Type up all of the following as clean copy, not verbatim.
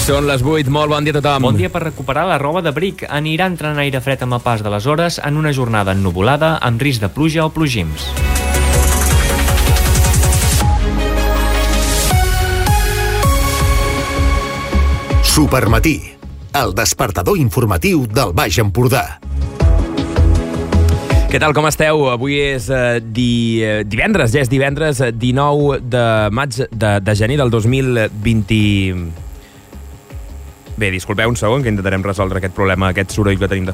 Són les 8, molt bon dia a tothom. Bon dia per recuperar la roba d'abric. Anirà entrant aire fred amb el pas de les hores en una jornada ennuvolada amb risc de pluja o plogims. Supermatí, el despertador informatiu del Baix Empordà. Què tal, com esteu? Avui és divendres, ja és divendres 19 de maig de gener del 2020... Bé, disculpeu un segon, que intentarem resoldre aquest problema, aquest soroll que tenim de...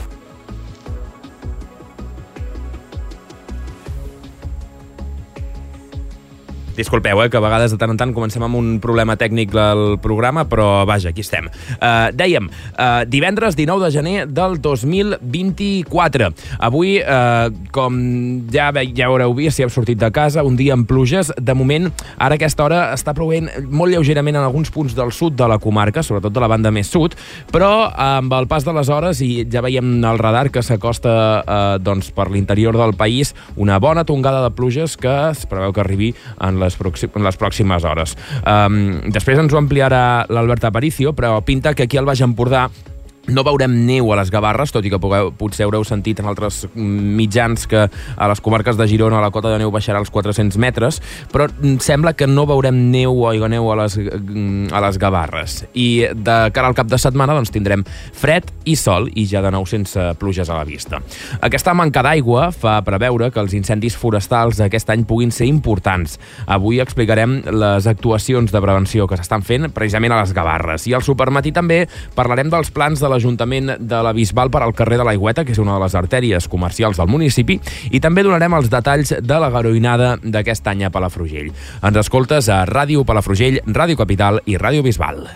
Disculpeu, que a vegades de tant en tant comencem amb un problema tècnic del programa, però vaja, aquí estem. Dèiem, divendres 19 de gener del 2024. Avui, com ja haureu vist, si heu sortit de casa, un dia amb pluges. De moment, ara a aquesta hora està plovent molt lleugerament en alguns punts del sud de la comarca, sobretot de la banda més sud, però amb el pas de les hores, i ja veiem el radar que s'acosta per l'interior del país, una bona tongada de pluges que es preveu que arribi en les pròximes hores. Després ens ho ampliarà l'Albert Aparicio, però pinta que aquí al Baix Empordà no veurem neu a les Gavarres, tot i que potser haureu sentit en altres mitjans que a les comarques de Girona la cota de neu baixarà als 400 metres, però sembla que no veurem neu o aiguaneu a les Gavarres. I de cara al cap de setmana tindrem fred i sol, i ja de nou sense pluges a la vista. Aquesta manca d'aigua fa preveure que els incendis forestals aquest any puguin ser importants. Avui explicarem les actuacions de prevenció que s'estan fent precisament a les Gavarres. I al Supermatí també parlarem dels plans de l'Ajuntament de la Bisbal per al carrer de l'Aigüeta, que és una de les artèries comercials del municipi, i també donarem els detalls de la garoinada d'aquest any a Palafrugell. Ens escoltes a Ràdio Palafrugell, Ràdio Capital i Ràdio Bisbal.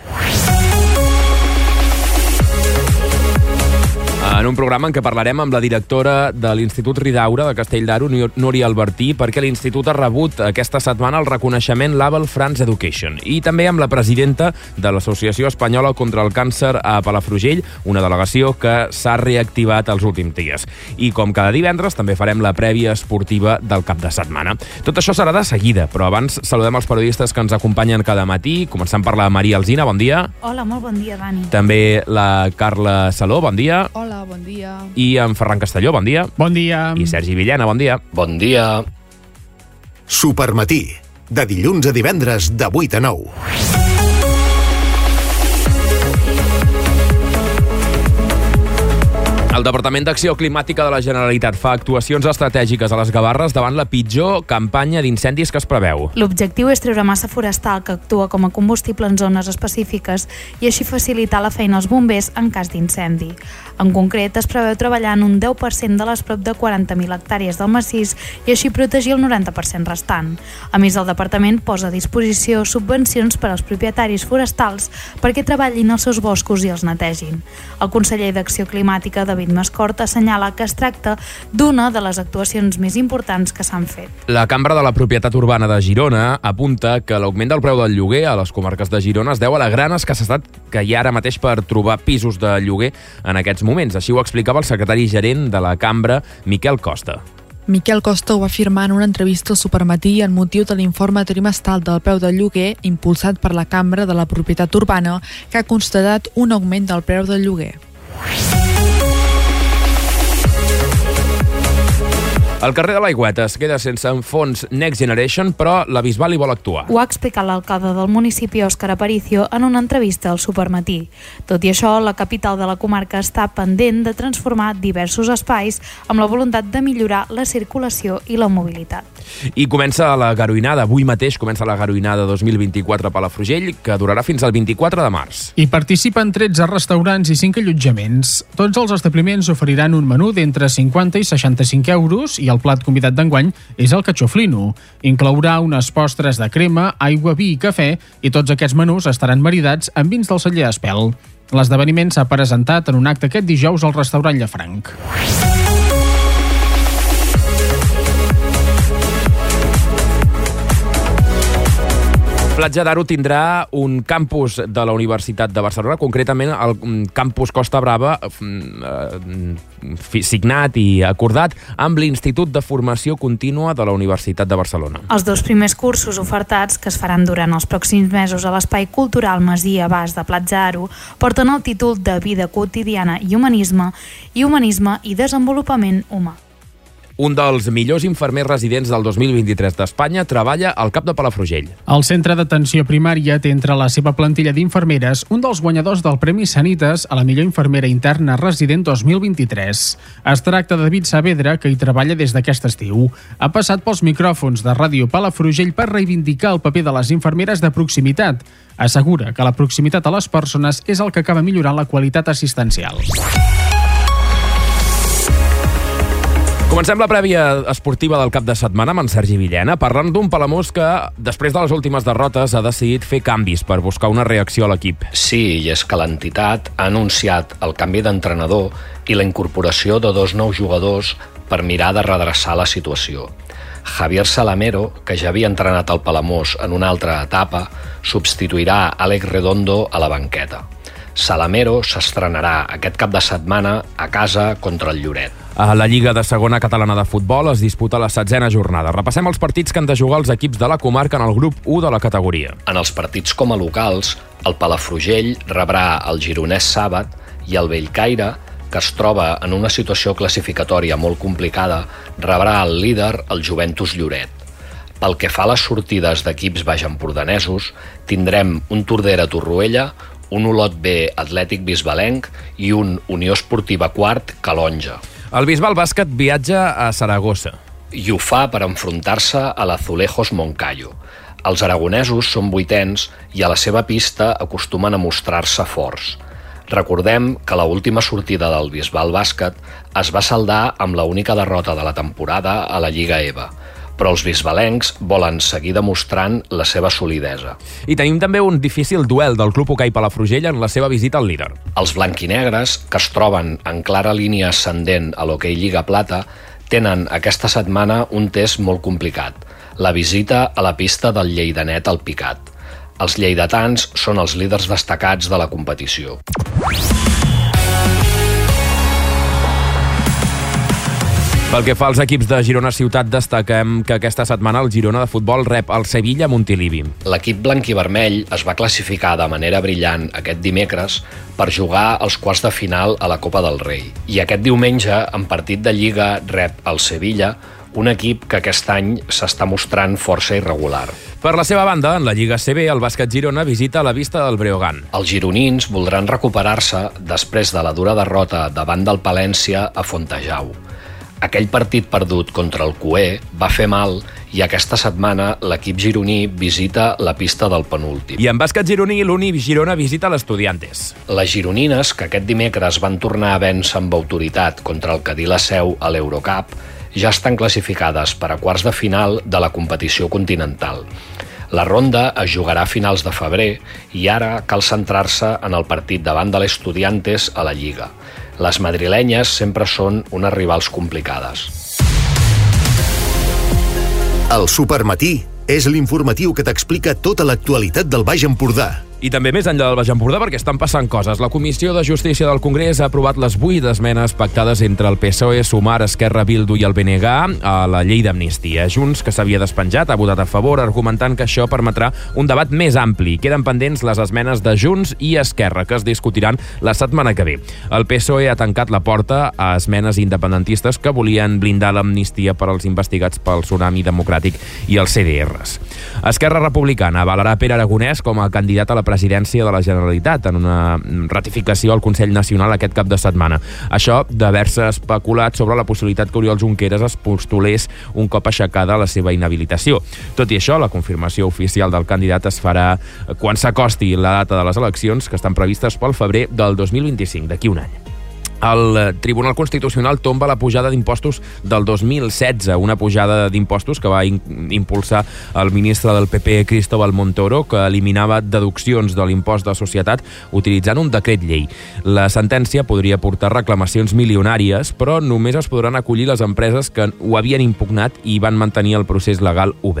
En un programa en què parlarem amb la directora de l'Institut Ridaura de Castell d'Aro, Núria Albertí, perquè l'Institut ha rebut aquesta setmana el reconeixement Label France Education. I també amb la presidenta de l'Associació Espanyola contra el Càncer a Palafrugell, una delegació que s'ha reactivat els últims dies. I com cada divendres també farem la prèvia esportiva del cap de setmana. Tot això serà de seguida, però abans saludem els periodistes que ens acompanyen cada matí, començant per la Maria Alsina, bon dia. Hola, molt bon dia, Dani. També la Carla Saló, bon dia. Hola, bon dia. I en Ferran Castelló, bon dia. Bon dia. I Sergi Villena, bon dia. Bon dia. Supermatí, de dilluns a divendres de 8 a 9. El Departament d'Acció Climàtica de la Generalitat fa actuacions estratègiques a les Gavarres davant la pitjor campanya d'incendis que es preveu. L'objectiu és treure massa forestal que actua com a combustible en zones específiques i així facilitar la feina als bombers en cas d'incendi. En concret, es preveu treballar en un 10% de les prop de 40.000 hectàrees del massís i així protegir el 90% restant. A més, el Departament posa a disposició subvencions per als propietaris forestals perquè treballin els seus boscos i els netegin. El conseller d'Acció Climàtica, David Mascort, assenyala que es tracta d'una de les actuacions més importants que s'han fet. La Cambra de la Propietat Urbana de Girona apunta que l'augment del preu del lloguer a les comarques de Girona es deu a la gran escassetat que hi ha ara mateix per trobar pisos de lloguer en aquests moments. Així ho explicava el secretari gerent de la Cambra, Miquel Costa. Miquel Costa ho va afirmar en una entrevista al Supermatí en motiu de l'informe trimestral del preu del lloguer impulsat per la Cambra de la Propietat Urbana, que ha constatat un augment del preu del lloguer. El carrer de l'Aigüeta es queda sense fons Next Generation, però la Bisbal hi vol actuar. Ho ha explicat l'alcalde del municipi, Òscar Aparicio, en una entrevista al Supermatí. Tot i això, la capital de la comarca està pendent de transformar diversos espais amb la voluntat de millorar la circulació i la mobilitat. I comença la garoinada. Avui mateix comença la garoinada 2024 a Palafrugell, que durarà fins al 24 de març. Hi participen 13 restaurants i 5 allotjaments. Tots els establiments oferiran un menú d'entre 50 i 65 euros i el plat convidat d'enguany és el cachoflino. Inclourà unes postres de crema, aigua, vi i cafè, i tots aquests menús estaran maridats amb vins del celler Espel. L'esdeveniment s'ha presentat en un acte aquest dijous al restaurant Llafranc. Platja d'Aro tindrà un campus de la Universitat de Barcelona, concretament el campus Costa Brava, signat i acordat amb l'Institut de Formació Contínua de la Universitat de Barcelona. Els 2 primers cursos ofertats, que es faran durant els pròxims mesos a l'Espai Cultural Masia Bas de Platja d'Aro, porten el títol de Vida Quotidiana i Humanisme i Desenvolupament Humà. Un dels millors infermers residents del 2023 d'Espanya treballa al CAP de Palafrugell. El Centre d'Atenció Primària té entre la seva plantilla d'infermeres un dels guanyadors del Premi Sanitas a la millor infermera interna resident 2023. Es tracta de David Saavedra, que hi treballa des d'aquest estiu. Ha passat pels micròfons de Ràdio Palafrugell per reivindicar el paper de les infermeres de proximitat. Assegura que la proximitat a les persones és el que acaba millorant la qualitat assistencial. Comencem la prèvia esportiva del cap de setmana amb en Sergi Villena, parlant d'un Palamós que, després de les últimes derrotes, ha decidit fer canvis per buscar una reacció a l'equip. Sí, i és que l'entitat ha anunciat el canvi d'entrenador i la incorporació de 2 nous jugadors per mirar de redreçar la situació. Javier Salamero, que ja havia entrenat el Palamós en una altra etapa, substituirà Àlex Redondo a la banqueta. Salamero s'estrenarà aquest cap de setmana a casa contra el Lloret. A la Lliga de Segona Catalana de Futbol es disputa la 16a jornada. Repassem els partits que han de jugar els equips de la comarca en el grup 1 de la categoria. En els partits com a locals, el Palafrugell rebrà el Gironès Sàbat i el Bellcaire, que es troba en una situació classificatòria molt complicada, rebrà el líder, el Joventus Lloret. Pel que fa a les sortides d'equips baixempordanesos, tindrem un Tordera Torroella, un Olot B Atlètic Bisbalenc i un Unió Esportiva Quart Calonja. El Bisbal Bàsquet viatja a Saragossa. I ho fa per enfrontar-se a l'Azulejos Moncayo. Els aragonesos són 8ens i a la seva pista acostumen a mostrar-se forts. Recordem que l'última sortida del Bisbal Bàsquet es va saldar amb l'única derrota de la temporada a la Lliga EVA, però els bisbalencs volen seguir demostrant la seva solidesa. I tenim també un difícil duel del Club Hoquei Palafrugell en la seva visita al líder. Els blanquinegres, que es troben en clara línia ascendent a l'Hoquei Lliga Plata, tenen aquesta setmana un test molt complicat, la visita a la pista del Lleidanet al Picat. Els lleidatans són els líders destacats de la competició. Pel que fa als equips de Girona Ciutat, destaquem que aquesta setmana el Girona de futbol rep el Sevilla Montilivi. L'equip blanquivermell es va classificar de manera brillant aquest dimecres per jugar als quarts de final a la Copa del Rei. I aquest diumenge, en partit de Lliga, rep el Sevilla, un equip que aquest any s'està mostrant força irregular. Per la seva banda, en la Lliga CB, el bàsquet Girona visita la Vista del Breogán. Els gironins voldran recuperar-se després de la dura derrota davant del Palència a Fontejau. Aquell partit perdut contra el Cué va fer mal i aquesta setmana l'equip gironí visita la pista del penúltim. I en bàsquet gironí, l'Uni Girona visita l'Estudiantes. Les gironines, que aquest dimecres van tornar a vèncer amb autoritat contra el Cadí la Seu a l'Eurocup, ja estan classificades per a quarts de final de la competició continental. La ronda es jugarà a finals de febrer i ara cal centrar-se en el partit davant de l'Estudiantes a la Lliga. Les madrilenyes sempre són unes rivals complicades. El Supermatí és l'informatiu que t'explica tota l'actualitat del Baix Empordà. I també més enllà del Baix Empordà, perquè estan passant coses. La Comissió de Justícia del Congrés ha aprovat les 8 esmenes pactades entre el PSOE, Sumar, Esquerra, Bildu i el BNG a la llei d'amnistia. Junts, que s'havia despenjat, ha votat a favor, argumentant que això permetrà un debat més ampli. Queden pendents les esmenes de Junts i Esquerra, que es discutiran la setmana que ve. El PSOE ha tancat la porta a esmenes independentistes que volien blindar l'amnistia per als investigats pel Tsunami Democràtic i els CDRs. Esquerra Republicana avalarà Pere Aragonès com a candidat a la presidència de la Generalitat en una ratificació al Consell Nacional aquest cap de setmana. Això d'haver-se especulat sobre la possibilitat que Oriol Junqueras es postulés un cop aixecada la seva inhabilitació. Tot i això, la confirmació oficial del candidat es farà quan s'acosti la data de les eleccions, que estan previstes pel febrer del 2025, d'aquí un any. El Tribunal Constitucional tomba la pujada d'impostos del 2016, una pujada d'impostos que va impulsar el ministre del PP, Cristóbal Montoro, que eliminava deduccions de l'impost de societat utilitzant un decret llei. La sentència podria portar reclamacions milionàries, però només es podran acollir les empreses que ho havien impugnat i van mantenir el procés legal obert.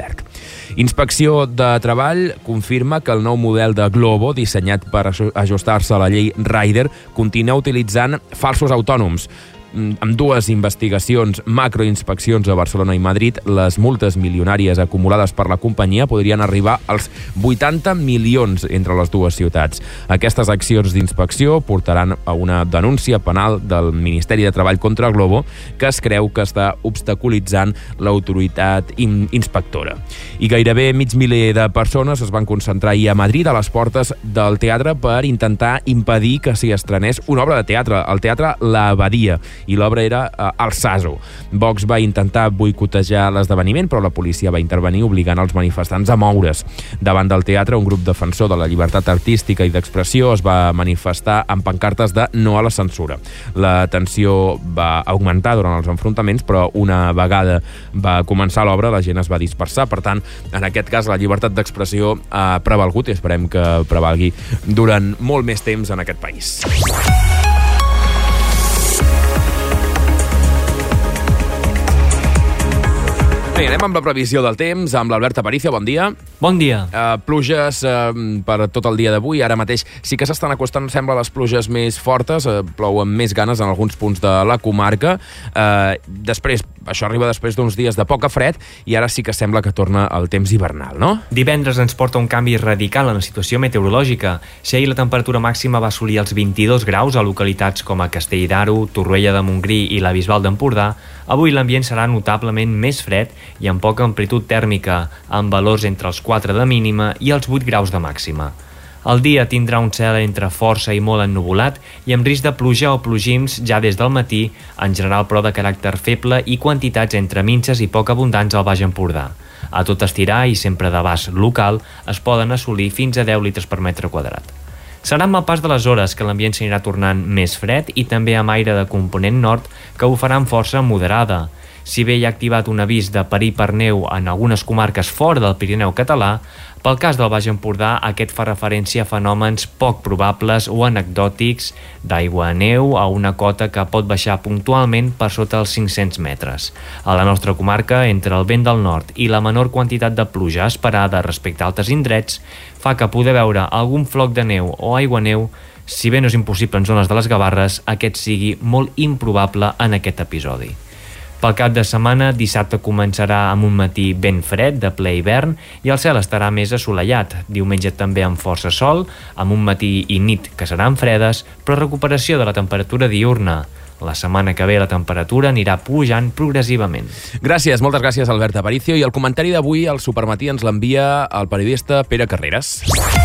Inspecció de Treball confirma que el nou model de Glovo, dissenyat per ajustar-se a la llei Rider, continua utilitzant falsos autònoms. Amb dues investigacions, macroinspeccions a Barcelona i Madrid, les multes milionàries acumulades per la companyia podrien arribar als 80 milions entre les dues ciutats. Aquestes accions d'inspecció portaran a una denúncia penal del Ministeri de Treball contra Glovo, que es creu que està obstaculitzant l'autoritat inspectora. I gairebé mig miler de persones es van concentrar ahir a Madrid a les portes del teatre per intentar impedir que s'hi estrenés una obra de teatre, el teatre La Abadia, i l'obra era El Saso. Vox va intentar boicotejar l'esdeveniment, però la policia va intervenir obligant els manifestants a moure's. Davant del teatre, un grup defensor de la llibertat artística i d'expressió es va manifestar amb pancartes de no a la censura. La tensió va augmentar durant els enfrontaments, però una vegada va començar l'obra, la gent es va dispersar. Per tant, en aquest cas, la llibertat d'expressió ha prevalgut i esperem que prevalgui durant molt més temps en aquest país. Bé, anem amb la previsió del temps, amb l'Albert Aparicio. Bon dia. Bon dia. Pluges per tot el dia d'avui. Ara mateix sí que s'estan acostant, sembla, les pluges més fortes. Plou amb més ganes en alguns punts de la comarca. Després, això arriba després d'uns dies de poca fred i ara sí que sembla que torna el temps hivernal, no? Divendres ens porta un canvi radical en la situació meteorològica. Si ahir la temperatura màxima va assolir els 22 graus a localitats com a Castell d'Aro, Torroella de Montgrí i la Bisbal d'Empordà, avui l'ambient serà notablement més fred i amb poca amplitud tèrmica, amb valors entre els 4 de mínima i els 8 graus de màxima. El dia tindrà un cel entre força i molt ennuvolat i amb risc de pluja o plogims ja des del matí, en general però de caràcter feble i quantitats entre minses i poc abundants al Baix Empordà. A tot estirar i sempre d'abast local es poden assolir fins a 10 litres per metre quadrat. Serà amb el pas de les hores que l'ambient s'anirà tornant més fred i també amb aire de component nord que ho farà amb força moderada. Si bé hi ha activat un avís de perill per neu en algunes comarques fora del Pirineu català, pel cas del Baix Empordà aquest fa referència a fenòmens poc probables o anecdòtics d'aigua a neu a una cota que pot baixar puntualment per sota els 500 metres. A la nostra comarca, entre el vent del nord i la menor quantitat de pluja esperada respecte a altres indrets, fa que poder veure algun floc de neu o aigua-neu, si bé no és impossible en zones de les Gavarres, aquest sigui molt improbable en aquest episodi. Pel cap de setmana, dissabte començarà amb un matí ben fred, de ple hivern, i el cel estarà més assolellat. Diumenge també amb força sol, amb un matí i nit que seran fredes, però recuperació de la temperatura diurna. La setmana que ve la temperatura anirà pujant progressivament. Gràcies, moltes gràcies, Albert Aparicio. I el comentari d'avui al Supermatí ens l'envia el periodista Pere Carreras.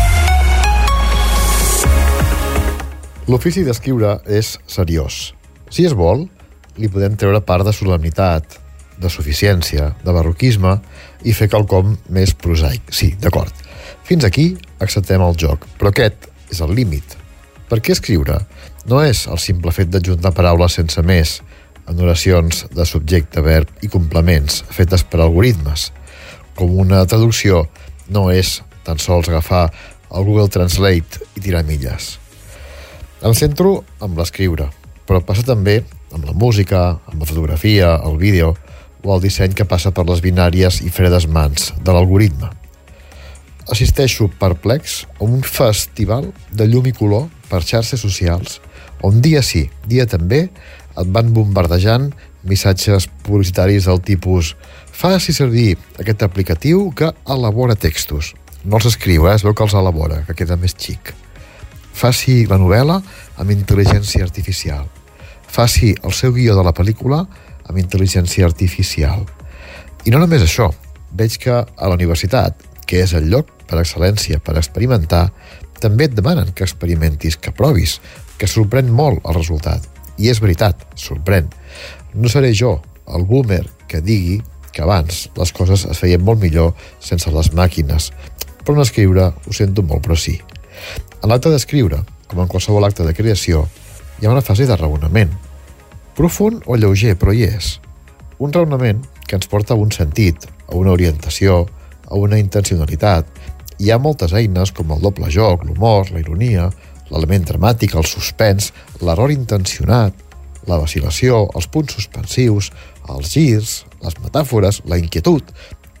L'ofici d'escriure és seriós. Si es vol, li podem treure part de solemnitat, de suficiència, de barroquisme i fer quelcom més prosaic. Sí, d'acord. Fins aquí acceptem el joc, però aquest és el límit. Per què escriure? No és el simple fet d'adjuntar paraules sense més en oracions de subjecte, verb i complements fetes per algoritmes. Com una traducció no és tan sols agafar el Google Translate i tirar milles. Em centro amb l'escriure, però passa també amb la música, amb la fotografia, el vídeo o el disseny que passa per les binàries i fredes mans de l'algoritme. Assisteixo perplex a un festival de llum i color per xarxes socials on dia sí, dia també et van bombardejant missatges publicitaris del tipus faci servir aquest aplicatiu que elabora textos. No els escriu, es veu que els elabora, que queda més xic. Faci la novel·la amb intel·ligència artificial. Faci el seu guió de la pel·lícula amb intel·ligència artificial. I no només això, veig que a la universitat, que és el lloc per excel·lència per experimentar, també et demanen que experimentis, que provis, que sorprèn molt el resultat. I és veritat, sorprèn. No seré jo, el boomer, que digui que abans les coses es feien molt millor sense les màquines, però en escriure ho sento molt, però sí. En l'acte d'escriure, com en qualsevol acte de creació, hi ha una fase de raonament. Profund o lleuger, però hi és. Un raonament que ens porta a un sentit, a una orientació, a una intencionalitat. Hi ha moltes eines com el doble joc, l'humor, la ironia, l'element dramàtic, el suspens, l'error intencionat, la vacil·lació, els punts suspensius, els girs, les metàfores, la inquietud i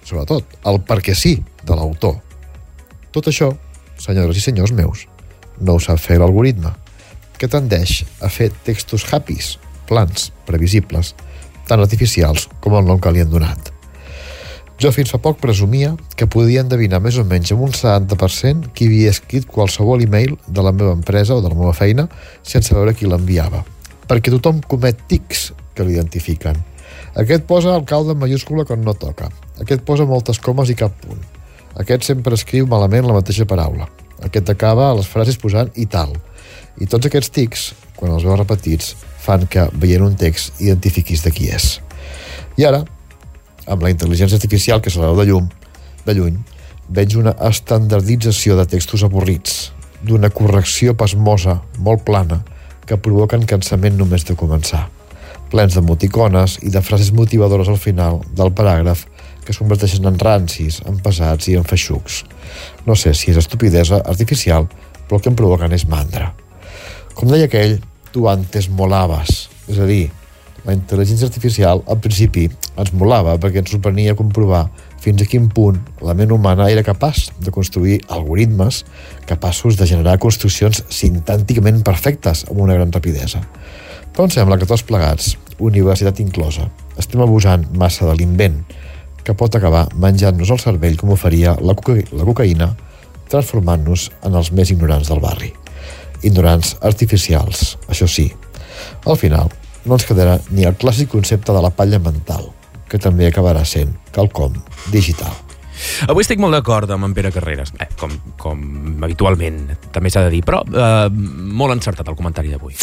sobretot, el perquè sí de l'autor. Tot això, senyores i senyors meus, no ho sap fer l'algoritme, que tendeix a fer textos happys, plans, previsibles, tan artificials com el nom que li han donat. Jo fins fa poc presumia que podia endevinar més o menys amb un 70% qui havia escrit qualsevol email de la meva empresa o de la meva feina sense veure qui l'enviava, perquè tothom comet tics que l'identifiquen. Aquest posa alcalde en mayúscula quan no toca, aquest posa moltes comes i cap punt, aquest sempre escriu malament la mateixa paraula, aquest acaba les frases posant i tal, i tots aquests tics, quan els veus repetits, fan que, veient un text, identifiquis de qui és. I ara, amb la intel·ligència artificial que se la veu de lluny, veig una estandardització de textos avorrits, d'una correcció pasmosa, molt plana, que provoquen cansament només de començar, plens d'emoticones i de frases motivadores al final del paràgraf que es converteixen en rancis, en pesats i en feixucs. No sé si és estupidesa artificial, però el que em provoquen és mandra. Com deia aquell, tu antes molaves, és a dir, la intel·ligència artificial, al principi, ens molava perquè ens sorprenia comprovar fins a quin punt la ment humana era capaç de construir algoritmes capaços de generar construccions sintàcticament perfectes amb una gran rapidesa. Però em sembla que tots plegats, universitat inclosa, estem abusant massa de l'invent, que pot acabar menjant-nos el cervell com ho faria la cocaïna, transformant-nos en els més ignorants del barri. Ignorants artificials, això sí. Al final, no ens quedarà ni el clàssic concepte de la palla mental, que també acabarà sent quelcom digital. Avui estic molt d'acord amb en Pere Carreras, com habitualment també s'ha de dir, però molt encertat el comentari d'avui.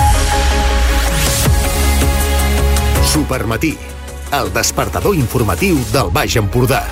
Supermatí, el despertador informatiu del Baix Empordà.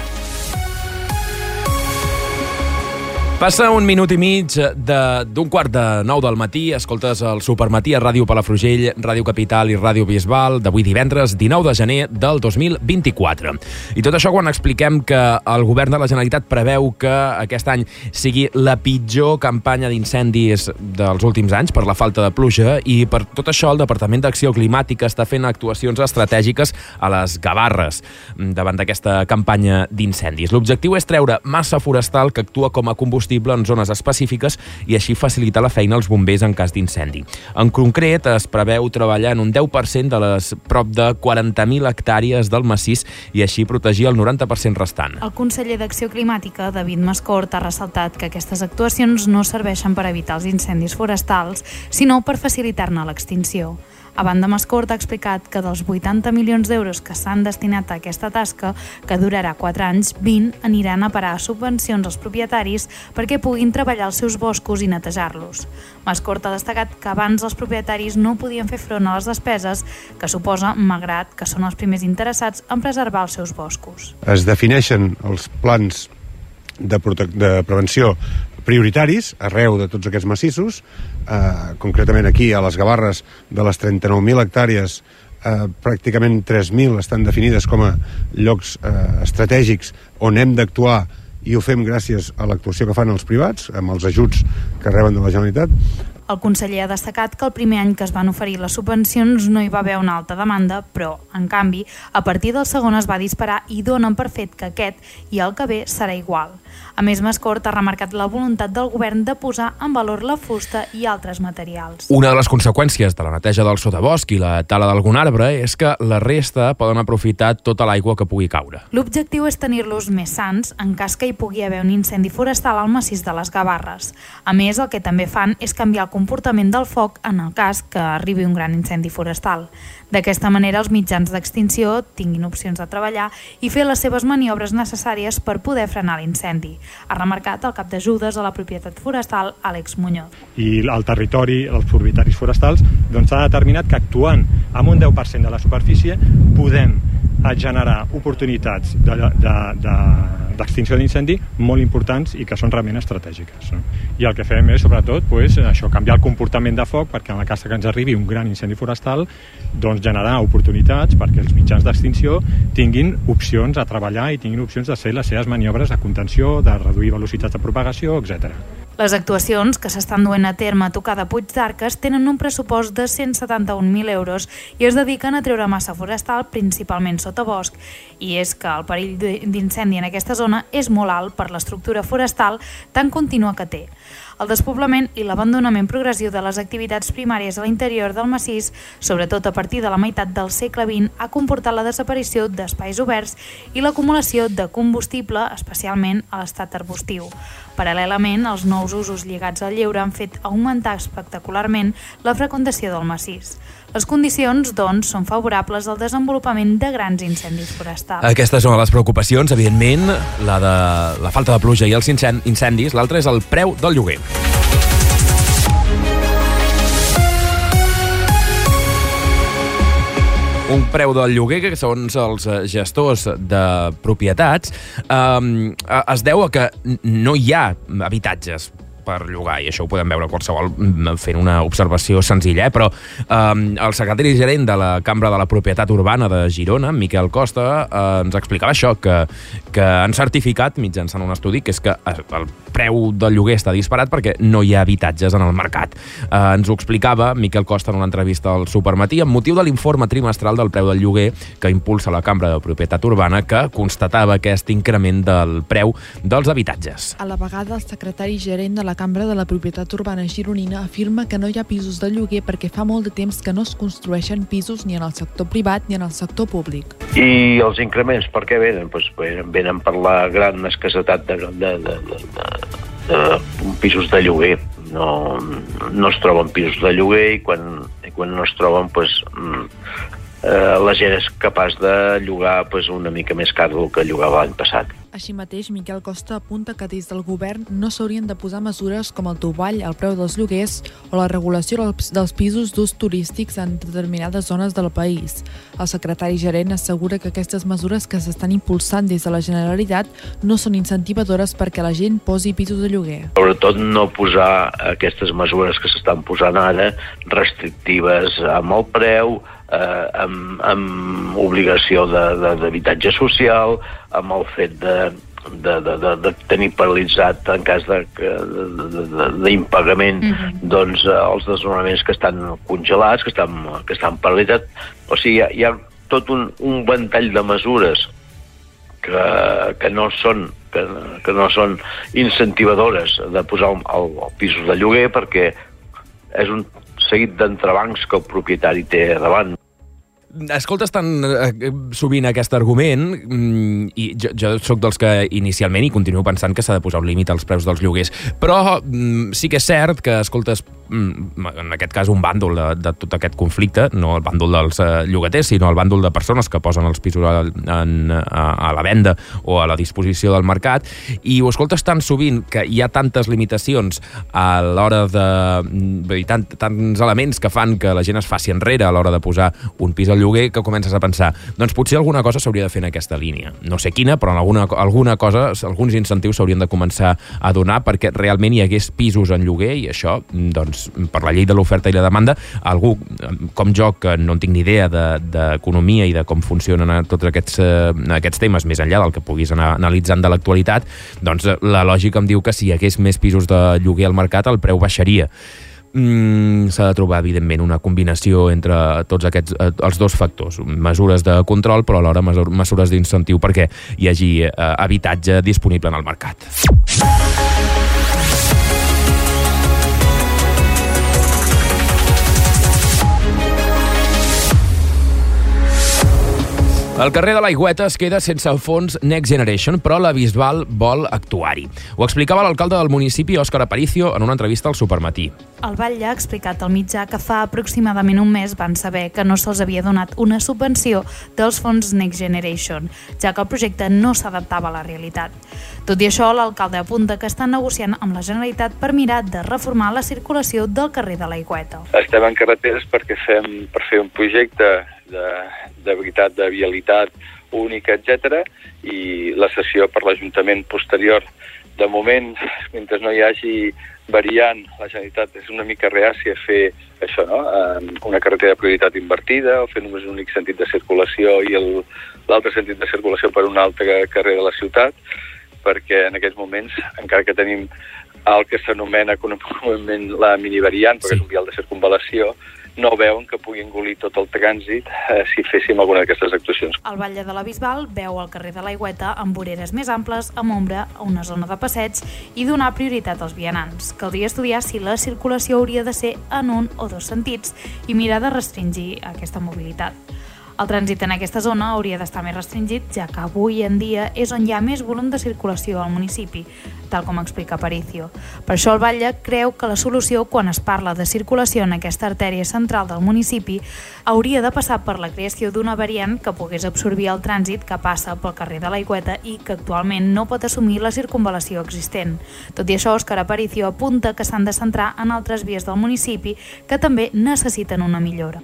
Passa un minut i mig d'un quart de 9 del matí, escoltes el Supermatí a Ràdio Palafrugell, Ràdio Capital i Ràdio Bisbal, d'avui divendres 19 de gener del 2024. I tot això quan expliquem que el govern de la Generalitat preveu que aquest any sigui la pitjor campanya d'incendis dels últims anys per la falta de pluja, i per tot això el Departament d'Acció Climàtica està fent actuacions estratègiques a les Gavarres davant d'aquesta campanya d'incendis. L'objectiu és treure massa forestal que actua com a combustible en zones específiques i així facilitar la feina als bombers en cas d'incendi. En concret, es preveu treballar en un 10% de les prop de 40.000 hectàrees del massís i així protegir el 90% restant. El conseller d'Acció Climàtica, David Mascort, ha ressaltat que aquestes actuacions no serveixen per evitar els incendis forestals, sinó per facilitar-ne l'extinció. A banda, Mascort ha explicat que dels 80 milions d'euros que s'han destinat a aquesta tasca, que durarà 4 anys, 20 aniran a parar a subvencions als propietaris perquè puguin treballar els seus boscos i netejar-los. Mascort ha destacat que abans els propietaris no podien fer front a les despeses que suposa, malgrat que són els primers interessats en preservar els seus boscos. Es defineixen els plans de prevenció prioritaris arreu de tots aquests massissos, concretament aquí a les Gavarres de les 39.000 hectàrees, pràcticament 3.000 estan definides com a llocs estratègics on hem d'actuar, i ho fem gràcies a l'actuació que fan els privats, amb els ajuts que reben de la Generalitat. El conseller ha destacat que el primer any que es van oferir les subvencions no hi va haver una alta demanda, però, en canvi, a partir del segon es va disparar i donen per fet que aquest i el que ve serà igual. A més, Mascort ha remarcat la voluntat del govern de posar en valor la fusta i altres materials. Una de les conseqüències de la neteja del sotabosc i la tala d'algun arbre és que la resta poden aprofitar tota l'aigua que pugui caure. L'objectiu és tenir-los més sans en cas que hi pugui haver un incendi forestal al massís de les Gavarres. A més, el que també fan és canviar el comportament del foc en el cas que arribi un gran incendi forestal. D'aquesta manera, els mitjans d'extinció tinguin opcions de treballar i fer les seves maniobres necessàries per poder frenar l'incendi, ha remarcat el cap d'ajudes a la propietat forestal, Àlex Muñoz. I el territori, els propietaris forestals, doncs s'ha determinat que actuant amb un 10% de la superfície podem generar oportunitats d'extinció d'incendi molt importants i que són realment estratègiques. I el que fem és, sobretot, canviar el comportament de foc perquè en la cas que ens arribi un gran incendi forestal, doncs generar oportunitats perquè els mitjans d'extinció tinguin opcions a treballar i tinguin opcions de fer les seves maniobres de contenció, de reduir velocitats de propagació, etc. Les actuacions que s'estan duent a terme a tocar de Puigdarques tenen un pressupost de 171.000 euros i es dediquen a treure massa forestal, principalment sotobosc. I és que el perill d'incendi en aquesta zona és molt alt per l'estructura forestal tan contínua que té. El despoblament i l'abandonament progressiu de les activitats primàries a l'interior del massís, sobretot a partir de la meitat del segle XX, ha comportat la desaparició d'espais oberts i l'acumulació de combustible, especialment a l'estat arbustiu. Paral·lelament, els nous usos lligats al lleure han fet augmentar espectacularment la freqüentació del massís. Les condicions, doncs, són favorables al desenvolupament de grans incendis forestals. Aquestes són les preocupacions, evidentment, la de la falta de pluja i els incendis. L'altra és el preu del lloguer. Un preu del lloguer, que són els gestors de propietats, es deu a que no hi ha habitatges per llogar, i això ho podem veure qualsevol fent una observació senzilla, però el secretari gerent de la Cambra de la Propietat Urbana de Girona, Miquel Costa, ens explicava això, que han certificat mitjançant un estudi que és que el preu del lloguer està disparat perquè no hi ha habitatges en el mercat. Ens ho explicava Miquel Costa en una entrevista al Supermatí amb motiu de l'informe trimestral del preu del lloguer que impulsa la Cambra de Propietat Urbana, que constatava aquest increment del preu dels habitatges. A la vegada, el secretari gerent de la Cambra de la Propietat Urbana gironina afirma que no hi ha pisos de lloguer perquè fa molt de temps que no es construeixen pisos ni en el sector privat ni en el sector públic. I els increments per què venen? Pues venen per la gran escassetat de pisos de lloguer. No es troben pisos de lloguer i quan no es troben la gent és capaç de llogar una mica més car del que llogava l'any passat. Així mateix, Miquel Costa apunta que des del govern no s'haurien de posar mesures com el topall al preu dels lloguers o la regulació dels pisos d'ús turístics en determinades zones del país. El secretari gerent assegura que aquestes mesures que s'estan impulsant des de la Generalitat no són incentivadores perquè la gent posi pisos de lloguer. Sobretot no posar aquestes mesures que s'estan posant ara restrictives amb el preu, amb obligació d'habitatge social, amb el fet de tenir paralitzat en cas d'impagament els desnonaments que estan congelats, que estan paralitzats. O sigui, hi ha tot un ventall de mesures que no són incentivadores de posar el pisos de lloguer perquè és un seguit d'entrebancs que el propietari té davant. Escoltes tan sovint aquest argument i jo soc dels que inicialment i continuo pensant que s'ha de posar un límit als preus dels lloguers, però sí que és cert que escoltes en aquest cas un bàndol de tot aquest conflicte, no el bàndol dels llogaters, sinó el bàndol de persones que posen els pisos a la venda o a la disposició del mercat, i ho escoltes tan sovint que hi ha tantes limitacions a l'hora de tants elements que fan que la gent es faci enrere a l'hora de posar un pis al lloguer, que comences a pensar, doncs potser alguna cosa s'hauria de fer en aquesta línia. No sé quina, però alguna cosa, alguns incentius s'haurien de començar a donar perquè realment hi hagués pisos en lloguer, i això, doncs, per la llei de l'oferta i la demanda, algú com jo, que no en tinc ni idea d'economia i de com funcionen tots aquests temes, més enllà del que puguis anar analitzant de l'actualitat, doncs la lògica em diu que si hi hagués més pisos de lloguer al mercat, el preu baixaria. S'ha de trobar, evidentment, una combinació entre tots els dos factors, mesures de control, però alhora mesures d'incentiu perquè hi hagi habitatge disponible en el mercat. El carrer de l'Aigüeta es queda sense el fons Next Generation, però la Bisbal vol actuar-hi. Ho explicava l'alcalde del municipi, Òscar Aparicio, en una entrevista al Supermatí. El Batlle ha explicat al mitjà que fa aproximadament un mes van saber que no se'ls havia donat una subvenció dels fons Next Generation, ja que el projecte no s'adaptava a la realitat. Tot i això, l'alcalde apunta que estan negociant amb la Generalitat per mirar de reformar la circulació del carrer de l'Aigüeta. Estem en carreteres per fer un projecte de veritat, de vialitat única, etc. I la sessió per l'Ajuntament posterior. De moment, mentre no hi hagi variant, la Generalitat és una mica reàcia a fer això, no? Una carretera de prioritat invertida, o fer només un únic sentit de circulació i l'altre sentit de circulació per un altre carrer de la ciutat, perquè en aquests moments, encara que tenim el que s'anomena econòmicament la minivariant, perquè és un vial de circunvalació, no veuen que pugui engolir tot el trànsit si féssim alguna d'aquestes actuacions. El Batlle de la Bisbal veu el carrer de l'Aigüeta amb voreres més amples, amb ombra, a una zona de passeig i donar prioritat als vianants. Caldria estudiar si la circulació hauria de ser en un o dos sentits i mirar de restringir aquesta mobilitat. El trànsit en aquesta zona hauria d'estar més restringit, ja que avui en dia és on hi ha més volum de circulació al municipi, tal com explica Aparicio. Per això el Batlle creu que la solució, quan es parla de circulació en aquesta artèria central del municipi, hauria de passar per la creació d'una variant que pogués absorbir el trànsit que passa pel carrer de l'Aigüeta i que actualment no pot assumir la circunvalació existent. Tot i això, Òscar Aparicio apunta que s'han de centrar en altres vies del municipi que també necessiten una millora.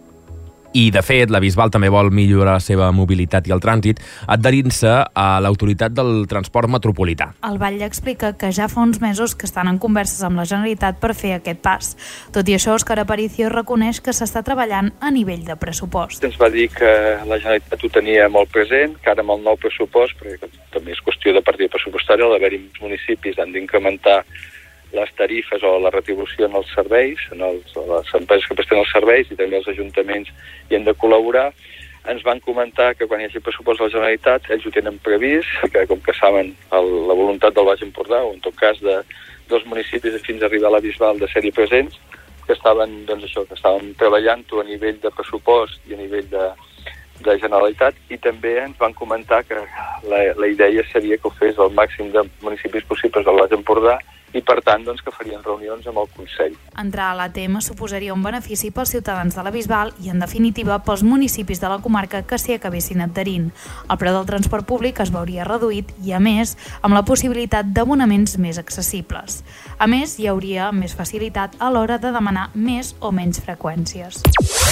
I, de fet, la Bisbal també vol millorar la seva mobilitat i el trànsit adherint-se a l'autoritat del transport metropolità. El Batlle explica que ja fa uns mesos que estan en converses amb la Generalitat per fer aquest pas. Tot i això, Òscar Aparicio reconeix que s'està treballant a nivell de pressupost. Ens va dir que la Generalitat ho tenia molt present, que ara amb el nou pressupost, perquè també és qüestió de partida pressupostària, al haver-hi municipis han d'incrementar les tarifes o la retribució en els serveis, en les empreses que presten els serveis i també els ajuntaments hi han de col·laborar. Ens van comentar que quan hi hagi pressupost de la Generalitat ells ho tenen previst, que com que saben la voluntat del Baix Empordà o en tot cas dels municipis fins a arribar a la Bisbal de ser-hi presents, que estaven treballant-ho a nivell de pressupost i a nivell de Generalitat, i també ens van comentar que la idea seria que ho fes el màxim de municipis possibles del Baix Empordà i, per tant, que farien reunions amb el Consell. Entrar a l'ATM suposaria un benefici pels ciutadans de la Bisbal i, en definitiva, pels municipis de la comarca que s'hi acabessin adherint. El preu del transport públic es veuria reduït i, a més, amb la possibilitat d'abonaments més accessibles. A més, hi hauria més facilitat a l'hora de demanar més o menys freqüències.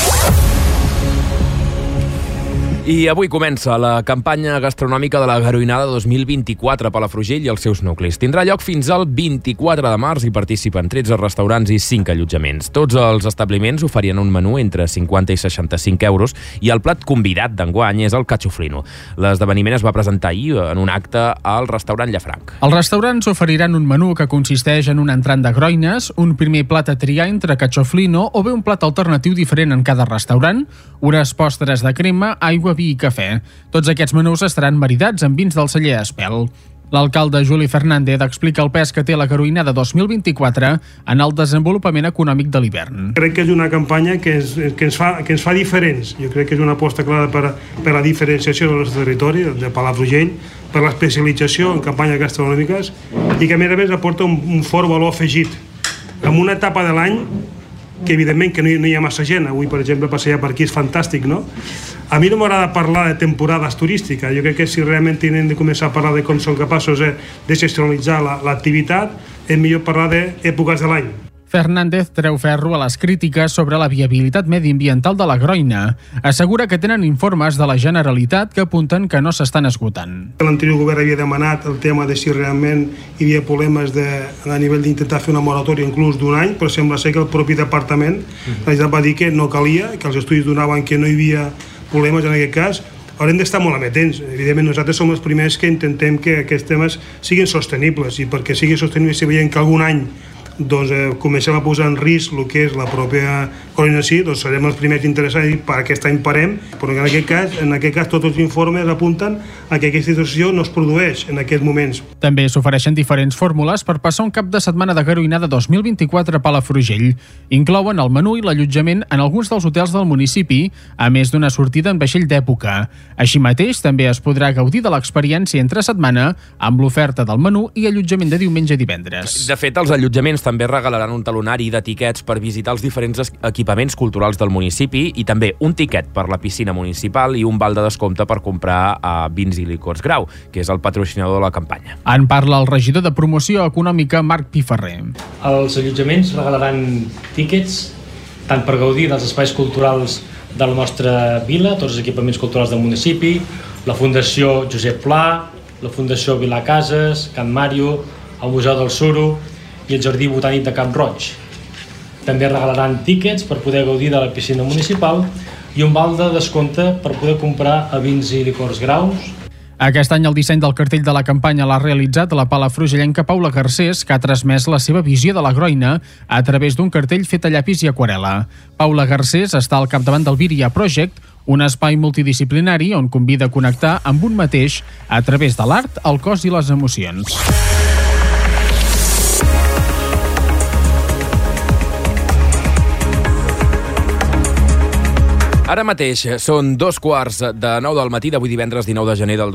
I avui comença la campanya gastronòmica de la Garoinada 2024 a Palafrugell i els seus nuclis. Tindrà lloc fins al 24 de març i participen 13 restaurants i 5 allotjaments. Tots els establiments oferien un menú entre 50 i 65 euros i el plat convidat d'enguany és el cachoflino. L'esdeveniment es va presentar ahir en un acte al restaurant Llafranc. Els restaurants oferiran un menú que consisteix en un entrant de groines, un primer plat a triar entre cachoflino o bé un plat alternatiu diferent en cada restaurant, unes postres de crema, aigua, vi i cafè. Tots aquests menús estaran maridats amb vins del celler Espel. L'alcalde Juli Fernández explica el pes que té la Garoinada 2024 en el desenvolupament econòmic de l'hivern. Crec que és una campanya que ens fa diferents. Jo crec que és una aposta clara per la diferenciació del nostre territori, de Palafrugell, per l'especialització en campanyes gastronòmiques i que a més aporta un fort valor afegit. En una etapa de l'any que evidentment que no hi ha massa gent. Avui, per exemple, passejar per aquí és fantàstic, no? A mi no m'agrada parlar de temporades turístiques. Jo crec que si realment tenen de començar a parlar de com són capaços de gestionalitzar l'activitat, és millor parlar d'èpoques de l'any. Fernández treu ferro a les crítiques sobre la viabilitat mediambiental de la Groina. Assegura que tenen informes de la Generalitat que apunten que no s'estan esgotant. L'anterior govern havia demanat el tema de si realment hi havia problemes a nivell d'intentar fer una moratòria inclús d'un any, però sembla ser que el propi departament va dir que no calia, que els estudis donaven que no hi havia problemes en aquest cas. Haurem d'estar molt amatents. Evidentment, nosaltres som els primers que intentem que aquests temes siguin sostenibles, i perquè sigui sostenible si veiem que algun any comencem a posar en risc el que és la pròpia colònia en si, serem els primers interessats i per aquest any parem, però en aquest cas tots els informes apunten a que aquesta situació no es produeix en aquests moments. També s'ofereixen diferents fórmules per passar un cap de setmana de Garoinada 2024 a Palafrugell. Inclouen el menú i l'allotjament en alguns dels hotels del municipi, a més d'una sortida en vaixell d'època. Així mateix, també es podrà gaudir de l'experiència entre setmana amb l'oferta del menú i allotjament de diumenge i divendres. De fet, els allotjaments també regalaran un talonari de tiquets per visitar els diferents equipaments culturals del municipi i també un tiquet per la piscina municipal i un val de descompte per comprar vins i licors Grau, que és el patrocinador de la campanya. En parla el regidor de Promoció Econòmica, Marc Piferrer. Els allotjaments regalaran tíquets tant per gaudir dels espais culturals de la nostra vila, tots els equipaments culturals del municipi, la Fundació Josep Pla, la Fundació Vila Cases, Can Màrio, el Museu del Suro i el Jardí Botànic de Camp Roig. També regalaran tíquets per poder gaudir de la piscina municipal i un val de descompte per poder comprar vins i licors Graus. Aquest any el disseny del cartell de la campanya l'ha realitzat la palafrugellenca Paula Garcés, que ha transmès la seva visió de la Groina a través d'un cartell fet a llapis i aquarel·la. Paula Garcés està al capdavant del Viria Project, un espai multidisciplinari on convida a connectar amb un mateix a través de l'art, el cos i les emocions. Ara mateix són 2:15 del matí d'avui divendres 19 de gener del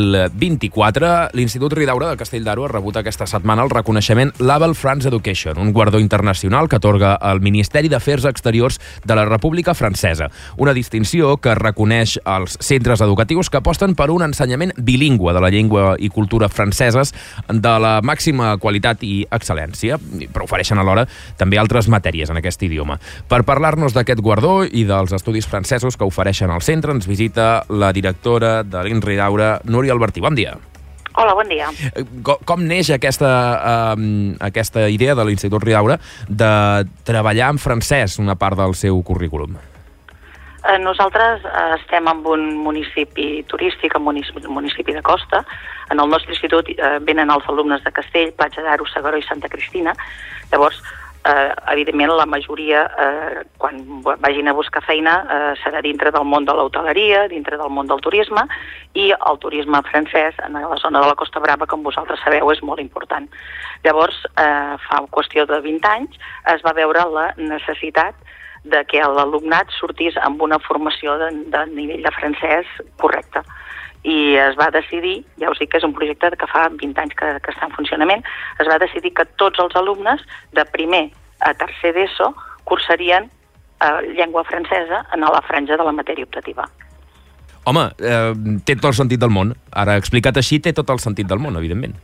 2024. L'Institut Ridaura de Castell d'Aro ha rebut aquesta setmana el reconeixement Label France Education, un guardó internacional que atorga el Ministeri d'Afers Exteriors de la República Francesa. Una distinció que reconeix els centres educatius que aposten per un ensenyament bilingüe de la llengua i cultura franceses de la màxima qualitat i excel·lència, però ofereixen alhora també altres matèries en aquest idioma. Per parlar-nos d'aquest guardó i dels estudis francesos que ofereixen al centre, ens visita la directora de l'INRI Ridaura, Núria Albertí. Bon dia. Hola, bon dia. Com neix aquesta idea de l'Institut Ridaura de treballar en francès una part del seu currículum? Nosaltres estem en un municipi turístic, en un municipi de costa. En el nostre institut venen els alumnes de Castell, Platja d'Aro, S'Agaró i Santa Cristina. Llavors, evidentment, la majoria, quan vagin a buscar feina, serà dintre del món de l'hoteleria, dintre del món del turisme, i el turisme francès en la zona de la Costa Brava, com vosaltres sabeu, és molt important. Llavors, fa qüestió de 20 anys, es va veure la necessitat de que l'alumnat sortís amb una formació de nivell de francès correcte. I es va decidir, ja us dic que és un projecte que fa 20 anys que està en funcionament, es va decidir que tots els alumnes de primer a tercer d'ESO cursarien llengua francesa en la franja de la matèria optativa. Home, té tot el sentit del món. Ara, explicat així, té tot el sentit del món, evidentment.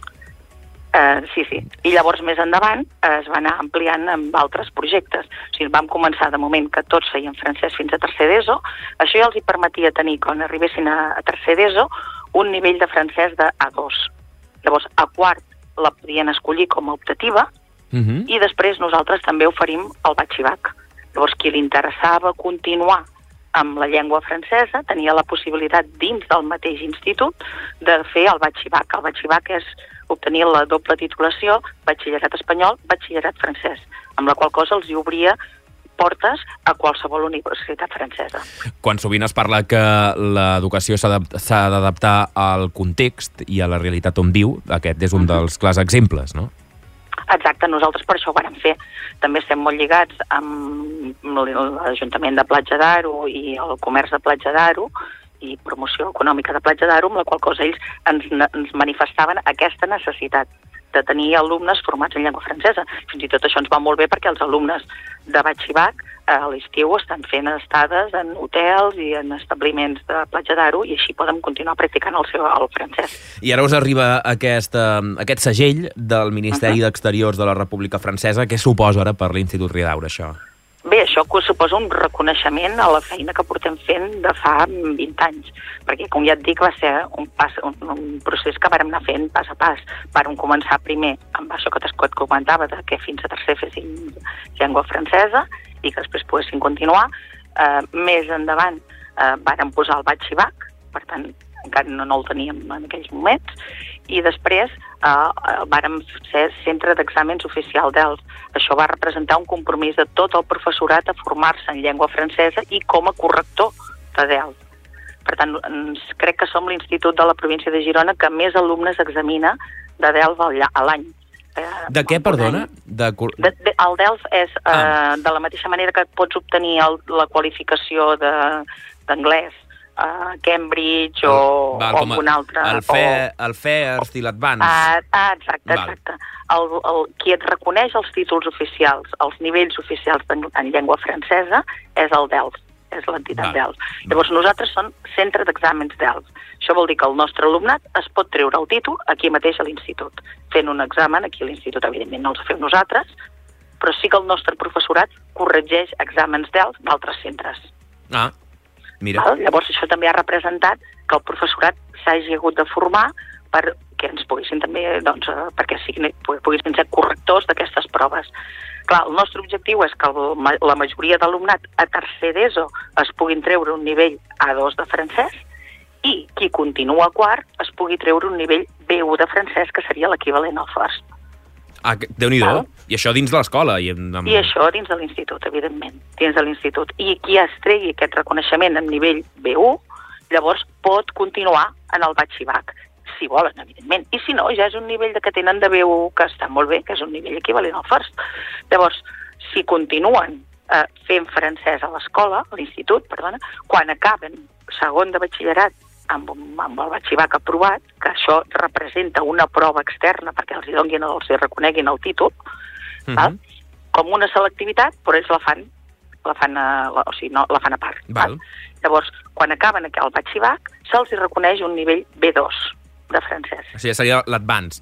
Sí. I llavors, més endavant, es va anar ampliant amb altres projectes. O sigui, vam començar de moment que tots feien francès fins a tercer d'ESO. Això ja els hi permetia tenir, quan arribessin a tercer d'ESO, un nivell de francès de A2. Llavors, a quart la podien escollir com a optativa i després nosaltres també oferim el batxibac. Llavors, qui li interessava continuar amb la llengua francesa tenia la possibilitat dins del mateix institut de fer el batxibac. El batxibac és obtenir la doble titulació, batxillerat espanyol, batxillerat francès, amb la qual cosa els hi obria portes a qualsevol universitat francesa. Quan sovint es parla que l'educació s'ha d'adaptar al context i a la realitat on viu, aquest és un dels clars exemples, no? Exacte, nosaltres per això ho vam fer. També estem molt lligats amb l'Ajuntament de Platja d'Aro i el comerç de Platja d'Aro i promoció econòmica de Platja d'Aro, amb la qual cosa ells ens manifestaven aquesta necessitat de tenir alumnes formats en llengua francesa. Fins i tot això ens va molt bé perquè els alumnes de batxibac a l'estiu estan fent estades en hotels i en establiments de Platja d'Aro i així poden continuar practicant el francès. I ara us arriba aquest segell del Ministeri d'Exteriors de la República Francesa. Què suposa ara per l'Institut Ridaura, això? Bé, això suposa un reconeixement a la feina que portem fent de fa 20 anys, perquè, com ja et dic, va ser un procés que vàrem anar fent pas a pas. Vàrem començar primer amb això que et comentava, que fins a tercer fessin llengua francesa i que després poguessin continuar. Més endavant vàrem posar el batxibac, per tant, encara no el teníem en aquells moments, i després vàrem ser centre d'exàmens oficial d'ELF. Això va representar un compromís de tot el professorat a formar-se en llengua francesa i com a corrector de DELF. Per tant, crec que som l'institut de la província de Girona que més alumnes examina de DELF a l'any. De què, perdona? El DELF és de la mateixa manera que pots obtenir la qualificació d'anglès a Cambridge o un altre. El FIRST i l'Advanced. Exacte. Qui et reconeix els títols oficials, els nivells oficials en llengua francesa, és el DELF, és l'entitat DELF. Llavors nosaltres som centre d'exàmens DELF. Això vol dir que el nostre alumnat es pot treure el títol aquí mateix a l'institut, fent un examen aquí a l'institut. Evidentment no els fem nosaltres, però sí que el nostre professorat corregeix exàmens DELF d'altres centres. Mira. Llavors això també ha representat que el professorat s'hagi hagut de formar perquè ens poguessin també, perquè poguessin ser correctors d'aquestes proves. Clar, el nostre objectiu és que la majoria d'alumnat a tercer d'ESO es puguin treure un nivell A2 de francès i qui continua a quart es pugui treure un nivell B1 de francès, que seria l'equivalent al first. Déu-n'hi-do. I això dins de l'escola? I això dins de l'institut, evidentment, dins de l'institut. I qui es tregui aquest reconeixement en nivell B1, llavors pot continuar en el batxibac, si volen, evidentment. I si no, ja és un nivell que tenen de B1 que està molt bé, que és un nivell equivalent al first. Llavors, si continuen fent francès a l'escola, a l'institut, perdona, quan acaben segon de batxillerat amb el batxibac aprovat, que això representa una prova externa perquè els reconeguin el títol, com una selectivitat, però ells la fan a part. Llavors, quan acaben el batxibac, se'ls reconeix un nivell B2 de francès. O sigui, seria l'advance.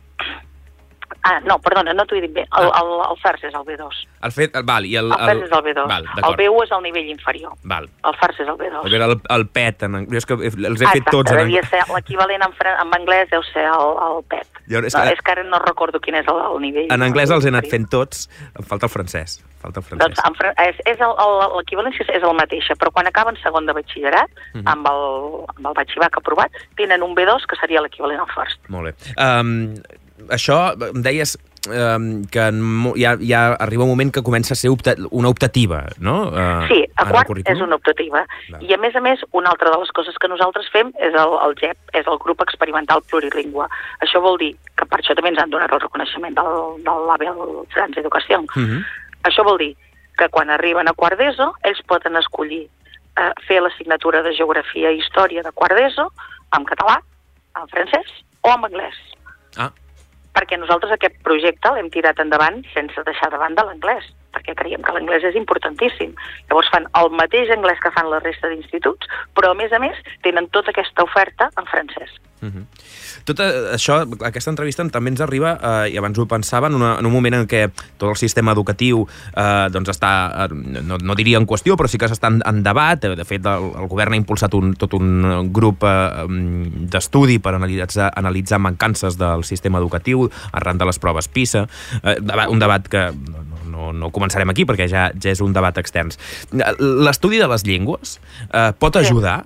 No, perdona, no t'ho he dit bé. El FERS és el B2. El FERS és el B2. El B1 és el nivell inferior. El FERS és el B2. El PET, els he fet tots. Devia ser l'equivalent en anglès, deu ser el PET. És que ara no recordo quin és el nivell. En anglès els he anat fent tots, em falta el francès. Doncs l'equivalència és el mateixa, però quan acaben segon de batxillerat, amb el batxibac aprovat, tenen un B2 que seria l'equivalent al first. Molt bé. Això, em deies que ja arriba un moment que comença a ser una optativa, no? Sí, a quart és una optativa. I a més, una altra de les coses que nosaltres fem és el GEP, és el Grup Experimental Plurilingüe. Això vol dir que per això també ens han donat el reconeixement del label France Education. Això vol dir que quan arriben a quart d'ESO, ells poden escollir fer l'assignatura de Geografia i Història de quart d'ESO en català, en francès o en anglès. Perquè nosaltres aquest projecte l'hem tirat endavant sense deixar de banda l'anglès, perquè creiem que l'anglès és importantíssim. Llavors fan el mateix anglès que fan la resta d'instituts, però a més tenen tota aquesta oferta en francès. Tot això, aquesta entrevista també ens arriba, i abans ho pensava, en un moment en què tot el sistema educatiu està, no diria en qüestió, però sí que s'està en debat. De fet, el govern ha impulsat tot un grup d'estudi per analitzar mancances del sistema educatiu arran de les proves PISA. Un debat que no començarem aquí perquè ja és un debat extern. L'estudi de les llengües pot ajudar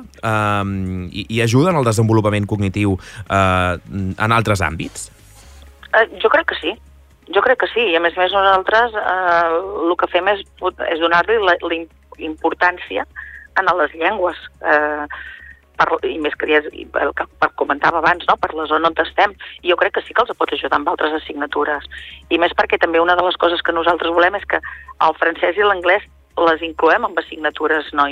i ajuda en el desenvolupament cognitiu en altres àmbits? Jo crec que sí. I a més nosaltres el que fem és donar-li la importància a les llengües. I més que el que comentava abans, per la zona on estem, jo crec que sí que els pot ajudar amb altres assignatures. I més perquè també una de les coses que nosaltres volem és que el francès i l'anglès les incloem amb assignatures no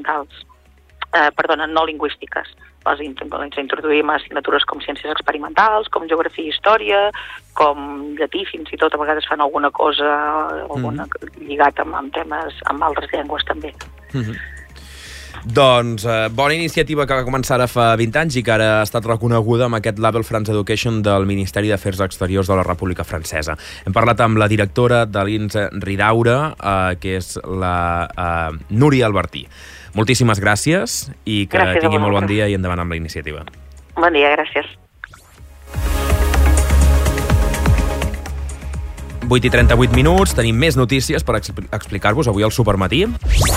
lingüístiques. Les introduïm a assignatures com ciències experimentals, com geografia i història, com llatí, fins i tot a vegades fan alguna cosa lligat amb temes, amb altres llengües també. Doncs bona iniciativa que va començar ara fa 20 anys i que ara ha estat reconeguda amb aquest label France Education del Ministeri d'Afers Exteriors de la República Francesa. Hem parlat amb la directora de l'INS Ridaura, que és la Núria Albertí. Moltíssimes gràcies i que tingui molt bon dia i endavant amb la iniciativa. Bon dia, gràcies. 8:38 minuts, tenim més notícies per explicar-vos avui al Supermatí.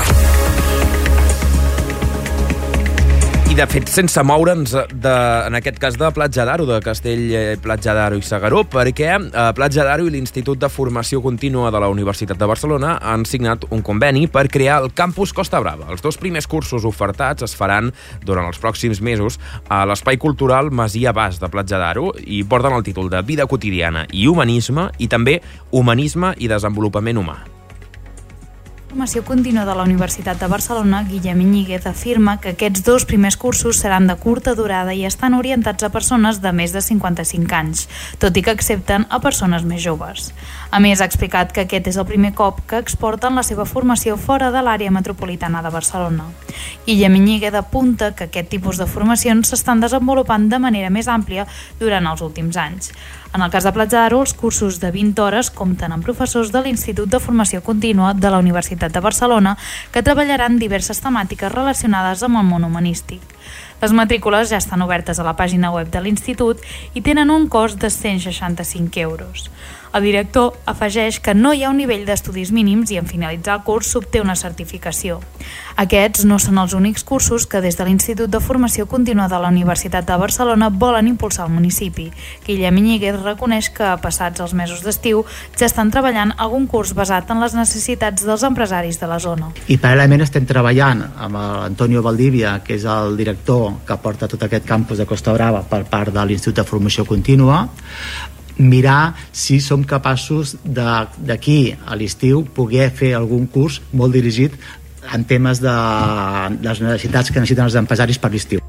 I de fet, sense moure'ns, en aquest cas, de Platja d'Aro, de Castell, Platja d'Aro i S'Agaró, perquè Platja d'Aro i l'Institut de Formació Contínua de la Universitat de Barcelona han signat un conveni per crear el campus Costa Brava. Els 2 primers cursos ofertats es faran durant els pròxims mesos a l'Espai Cultural Masia Bas de Platja d'Aro i porten el títol de Vida quotidiana i humanisme i també Humanisme i desenvolupament humà. Formació contínua de la Universitat de Barcelona, Guillem Iñiguez, afirma que aquests 2 primers cursos seran de curta durada i estan orientats a persones de més de 55 anys, tot i que accepten a persones més joves. A més, ha explicat que aquest és el primer cop que exporten la seva formació fora de l'àrea metropolitana de Barcelona. Guillem Iñiguez apunta que aquest tipus de formacions s'estan desenvolupant de manera més àmplia durant els últims anys. En el cas de Platja d'Aro, els cursos de 20 hores compten amb professors de l'Institut de Formació Contínua de la Universitat de Barcelona que treballaran diverses temàtiques relacionades amb el món humanístic. Les matrícules ja estan obertes a la pàgina web de l'Institut i tenen un cost de 165 euros. El director afegeix que no hi ha un nivell d'estudis mínims i en finalitzar el curs s'obté una certificació. Aquests no són els únics cursos que des de l'Institut de Formació Contínua de la Universitat de Barcelona volen impulsar al municipi. Guillem Iñiguez reconeix que, passats els mesos d'estiu, ja estan treballant algun curs basat en les necessitats dels empresaris de la zona. I paral·lelament estem treballant amb Antonio Valdivia, que és el director que porta tot aquest campus de Costa Brava per part de l'Institut de Formació Contínua, mirar si som capaços d'aquí a l'estiu poder fer algun curs molt dirigit en temes de les necessitats que necessiten els empresaris per l'estiu.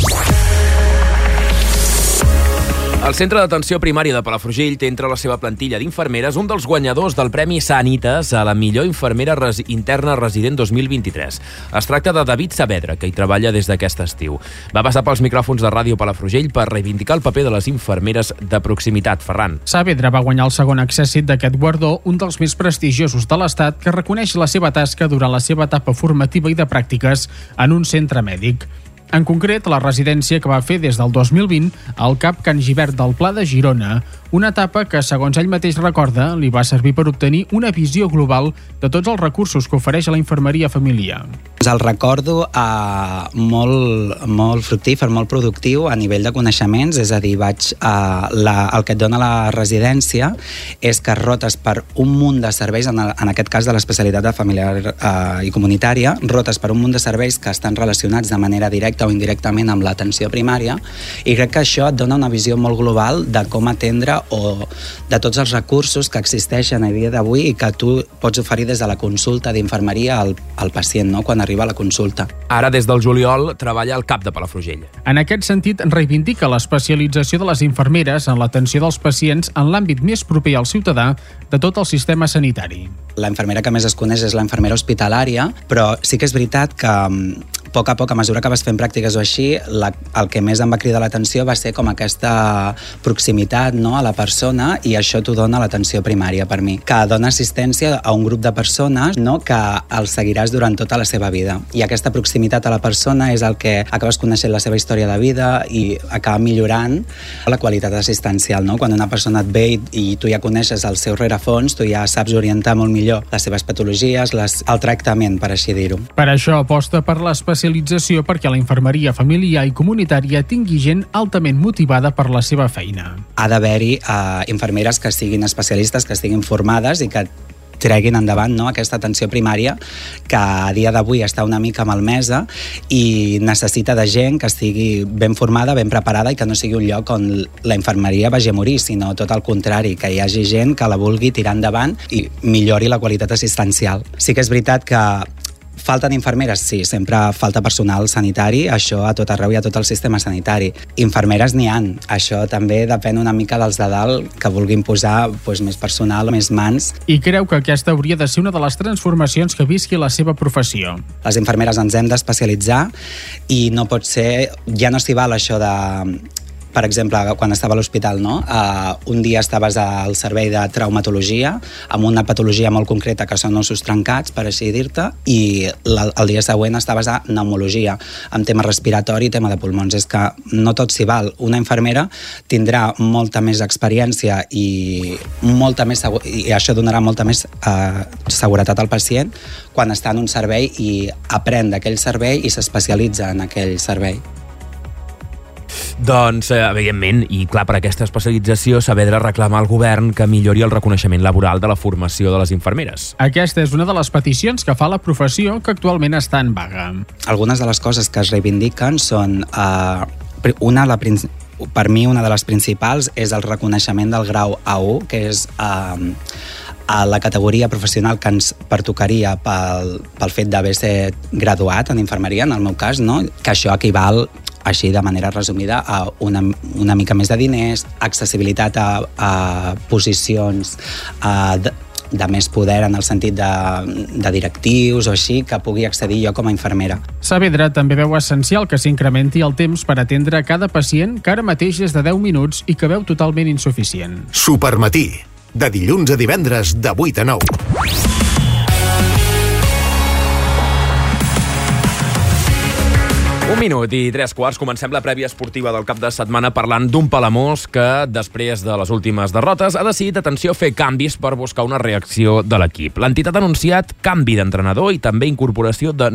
El Centre d'Atenció Primària de Palafrugell té entre la seva plantilla d'infermeres un dels guanyadors del Premi Sanitas a la millor infermera interna resident 2023. Es tracta de David Saavedra, que hi treballa des d'aquest estiu. Va passar pels micròfons de Ràdio Palafrugell per reivindicar el paper de les infermeres de proximitat. Ferran. Saavedra va guanyar el segon accèssit d'aquest guardó, un dels més prestigiosos de l'Estat, que reconeix la seva tasca durant la seva etapa formativa i de pràctiques en un centre mèdic. En concret, la residència que va fer des del 2020 al CAP Can Gibert del Pla de Girona, una etapa que, segons ell mateix recorda, li va servir per obtenir una visió global de tots els recursos que ofereix a la infermeria familiar. El recordo molt fructífer, molt productiu a nivell de coneixements, és a dir, el que et dona la residència és que rotes per un munt de serveis, en aquest cas de l'especialitat de familiar i comunitària, rotes per un munt de serveis que estan relacionats de manera directa o indirectament amb l'atenció primària, i crec que això et dona una visió molt global de com atendre o de tots els recursos que existeixen a dia d'avui i que tu pots oferir des de la consulta d'infermeria al pacient, no?, quan arriba a la consulta. Ara, des del juliol, treballa al CAP de Palafrugell. En aquest sentit, reivindica l'especialització de les infermeres en l'atenció dels pacients en l'àmbit més proper al ciutadà de tot el sistema sanitari. La infermera que més es coneix és la infermera hospitalària, però sí que és veritat que a poc a poc, a mesura que vas fent pràctiques o així, el que més em va cridar l'atenció va ser com aquesta proximitat, no?, a la persona, i això t'ho dona l'atenció primària per mi, que dona assistència a un grup de persones, no?, que els seguiràs durant tota la seva vida. I aquesta proximitat a la persona és el que acabes coneixent la seva història de vida i acaba millorant la qualitat assistencial, no? Quan una persona et ve i tu ja coneixes el seu rerefons, tu ja saps orientar molt millor les seves patologies, el tractament, per així dir-ho. Per això aposta per l'especialització perquè la infermeria familiar i comunitària tingui gent altament motivada per la seva feina. Ha d'haver-hi infermeres que siguin especialistes, que estiguin formades i que treguin endavant, no?, aquesta atenció primària que a dia d'avui està una mica malmesa i necessita de gent que estigui ben formada, ben preparada i que no sigui un lloc on la infermeria vagi a morir, sinó tot el contrari, que hi hagi gent que la vulgui tirar endavant i millori la qualitat assistencial. Sí que és veritat que falten infermeres? Sí, sempre falta personal sanitari, això a tot arreu i a tot el sistema sanitari. Infermeres n'hi han, això també depèn una mica dels de dalt que vulguin posar més personal, més mans. I creu que aquesta hauria de ser una de les transformacions que visqui la seva professió. Les infermeres ens hem d'especialitzar i no pot ser, ja no s'hi val això de... Per exemple, quan estava a l'hospital, no? Un dia estaves al servei de traumatologia amb una patologia molt concreta que són ossos trencats, per així dir-te, i el dia següent estaves a pneumologia amb tema respiratori i tema de pulmons. És que no tot s'hi val. Una infermera tindrà molta més experiència i això donarà molta més seguretat al pacient quan està en un servei i aprèn d'aquell servei i s'especialitza en aquell servei. Doncs, evidentment, i clar, per aquesta especialització, Saavedra reclama al govern que millori el reconeixement laboral de la formació de les infermeres. Aquesta és una de les peticions que fa la professió, que actualment està en vaga. Algunes de les coses que es reivindiquen són... per mi, una de les principals és el reconeixement del grau A1, que és a la categoria professional que ens pertocaria pel fet d'haver estat graduat en infermeria, en el meu cas, no? Que això equival, així de manera resumida, a una mica més de diners, accessibilitat a posicions de més poder en el sentit de directius o així, que pugui accedir jo com a infermera. Saavedra també veu essencial que s'incrementi el temps per atendre cada pacient, que ara mateix és de 10 minuts i que veu totalment insuficient. Supermatí, de dilluns a divendres de 8 a 9. 1 minut i 3 quarts, comencem la prèvia esportiva del cap de setmana parlant d'un Palamós que, després de les últimes derrotes, ha decidit, atenció, fer canvis per buscar una reacció de l'equip. L'entitat ha anunciat canvi d'entrenador i també incorporació de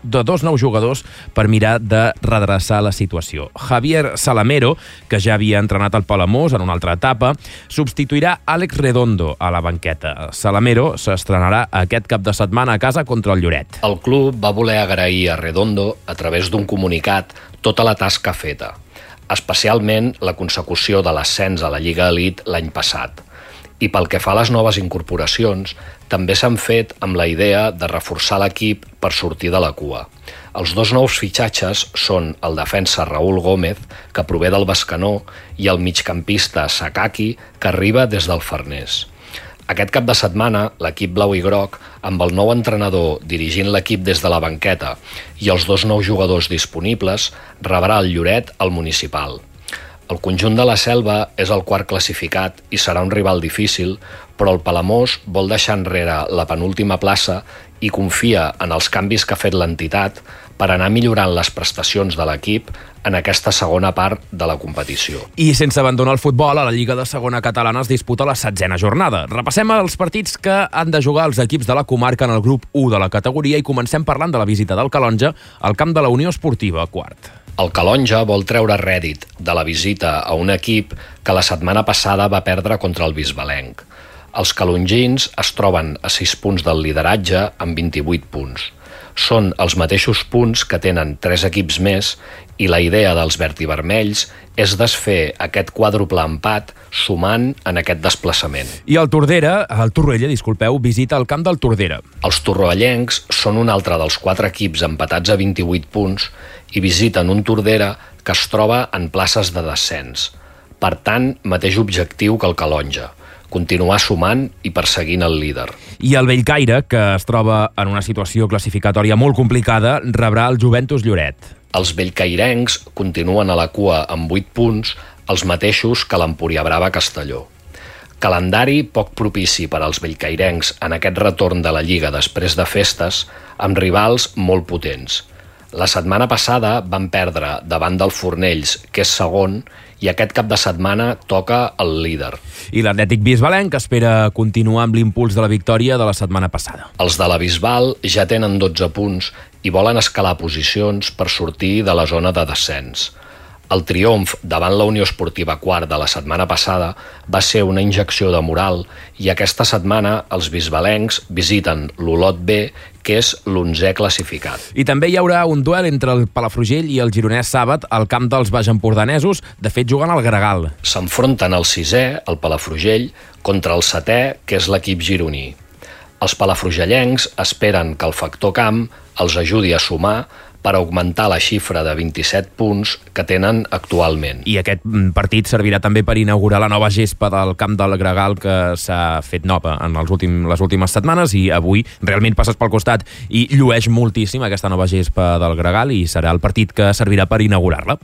2 nous jugadors per mirar de redreçar la situació. Javier Salamero, que ja havia entrenat el Palamós en una altra etapa, substituirà Àlex Redondo a la banqueta. Salamero s'estrenarà aquest cap de setmana a casa contra el Lloret. El club va voler agrair a Redondo, a través d'un comunicat, tota la tasca feta, especialment la consecució de l'ascens a la Lliga Elite l'any passat. I pel que fa a les noves incorporacions, també s'han fet amb la idea de reforçar l'equip per sortir de la cua. Els 2 nous fitxatges són el defensa Raúl Gómez, que prové del Bescanó, i el migcampista Sakaki, que arriba des del Farners. Aquest cap de setmana, l'equip blau i groc, amb el nou entrenador dirigint l'equip des de la banqueta i els 2 nous jugadors disponibles, rebrà el Lloret al Municipal. El conjunt de la Selva és el 4º classificat i serà un rival difícil, però el Palamós vol deixar enrere la penúltima plaça i confia en els canvis que ha fet l'entitat per anar millorant les prestacions de l'equip en aquesta segona part de la competició. I sense abandonar el futbol, a la Lliga de Segona Catalana es disputa la 7a jornada. Repassem els partits que han de jugar els equips de la comarca en el grup 1 de la categoria i comencem parlant de la visita del Calonja al camp de la Unió Esportiva, quart. El Calonja vol treure rèdit de la visita a un equip que la setmana passada va perdre contra el Bisbalenc. Els calongins es troben a 6 punts del lideratge amb 28 punts. Són els mateixos punts que tenen 3 equips més i la idea dels vertivermells és desfer aquest quàdruple empat sumant en aquest desplaçament. I el Torroella, visita el camp del Tordera. Els torroellencs són un altre dels 4 equips empatats a 28 punts i visiten un Tordera que es troba en places de descens. Per tant, mateix objectiu que el Calonja, continuar sumant i perseguint el líder. I el Bellcaire, que es troba en una situació classificatòria molt complicada, rebrà el Juventus Lloret. Els bellcairencs continuen a la cua amb 8 punts, els mateixos que l'Empúria Brava Castelló. Calendari poc propici per als bellcairencs en aquest retorn de la Lliga després de festes, amb rivals molt potents. La setmana passada van perdre davant del Fornells, que és segon, i aquest cap de setmana toca el líder. I l'Atlètic Bisbalenc espera continuar amb l'impuls de la victòria de la setmana passada. Els de la Bisbal ja tenen 12 punts i volen escalar posicions per sortir de la zona de descens. El triomf davant la Unió Esportiva quart de la setmana passada va ser una injecció de moral i aquesta setmana els bisbalencs visiten l'Olot B, que és l'11è classificat. I també hi haurà un duel entre el Palafrugell i el Gironès Sàbat al camp dels baixempordanesos, de fet jugant al Gregal. S'enfronten el 6è, el Palafrugell, contra el 7è, que és l'equip gironí. Els palafrugellencs esperen que el factor camp els ajudi a sumar per augmentar la xifra de 27 punts que tenen actualment. I aquest partit servirà també per inaugurar la nova gespa del camp del Gregal que s'ha fet nova en les últimes setmanes i avui realment passes pel costat i llueix moltíssim aquesta nova gespa del Gregal i serà el partit que servirà per inaugurar-la.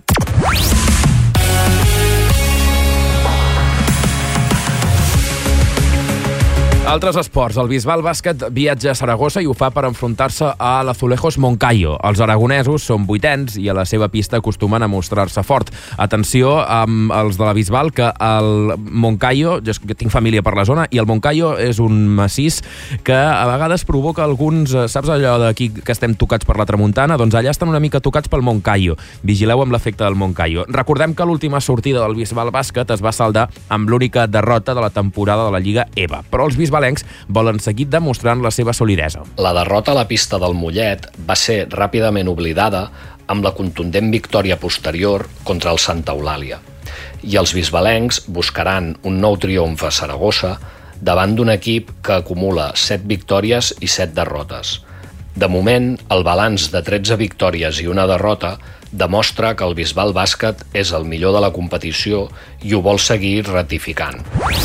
Altres esports. El Bisbal Bàsquet viatja a Saragossa i ho fa per enfrontar-se a l'Azulejos Moncayo. Els aragonesos són 8ens i a la seva pista acostumen a mostrar-se fort. Atenció amb els de la Bisbal, que el Moncayo, jo tinc família per la zona, i el Moncayo és un massís que a vegades provoca alguns... Saps allò d'aquí que estem tocats per la tramuntana? Doncs allà estan una mica tocats pel Moncayo. Vigileu amb l'efecte del Moncayo. Recordem que l'última sortida del Bisbal Bàsquet es va saldar amb l'única derrota de la temporada de la Lliga EVA. Però els bisbalencs volen seguir demostrant la seva solidesa. La derrota a la pista del Mollet va ser ràpidament oblidada amb la contundent victòria posterior contra el Santa Eulàlia. I els bisbalencs buscaran un nou triomf a Saragossa davant d'un equip que acumula 7 victòries i 7 derrotes. De moment, el balanç de 13 victòries i una derrota demostra que el Bisbal Bàsquet és el millor de la competició i ho vol seguir ratificant.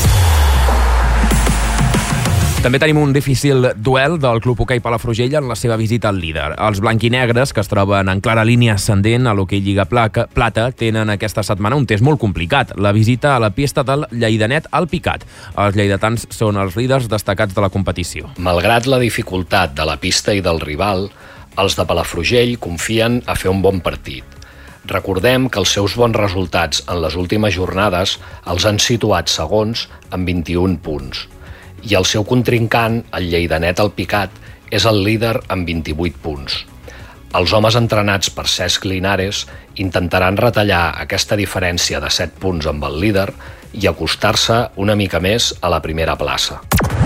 També tenim un difícil duel del Club Hoquei Palafrugell en la seva visita al líder. Els blanquinegres, que es troben en clara línia ascendent a l'Hoquei Lliga Plata, tenen aquesta setmana un test molt complicat, la visita a la pista del Lleidanet al Picat. Els lleidatans són els líders destacats de la competició. Malgrat la dificultat de la pista i del rival, Els de Palafrugell confien a fer un bon partit. Recordem que els seus bons resultats en les últimes jornades els han situat segons amb 21 punts. I el seu contrincant, el lleidanet Alpicat, és el líder amb 28 punts. Els homes entrenats per Cesc Linares intentaran retallar aquesta diferència de 7 punts amb el líder i acostar-se una mica més a la primera plaça.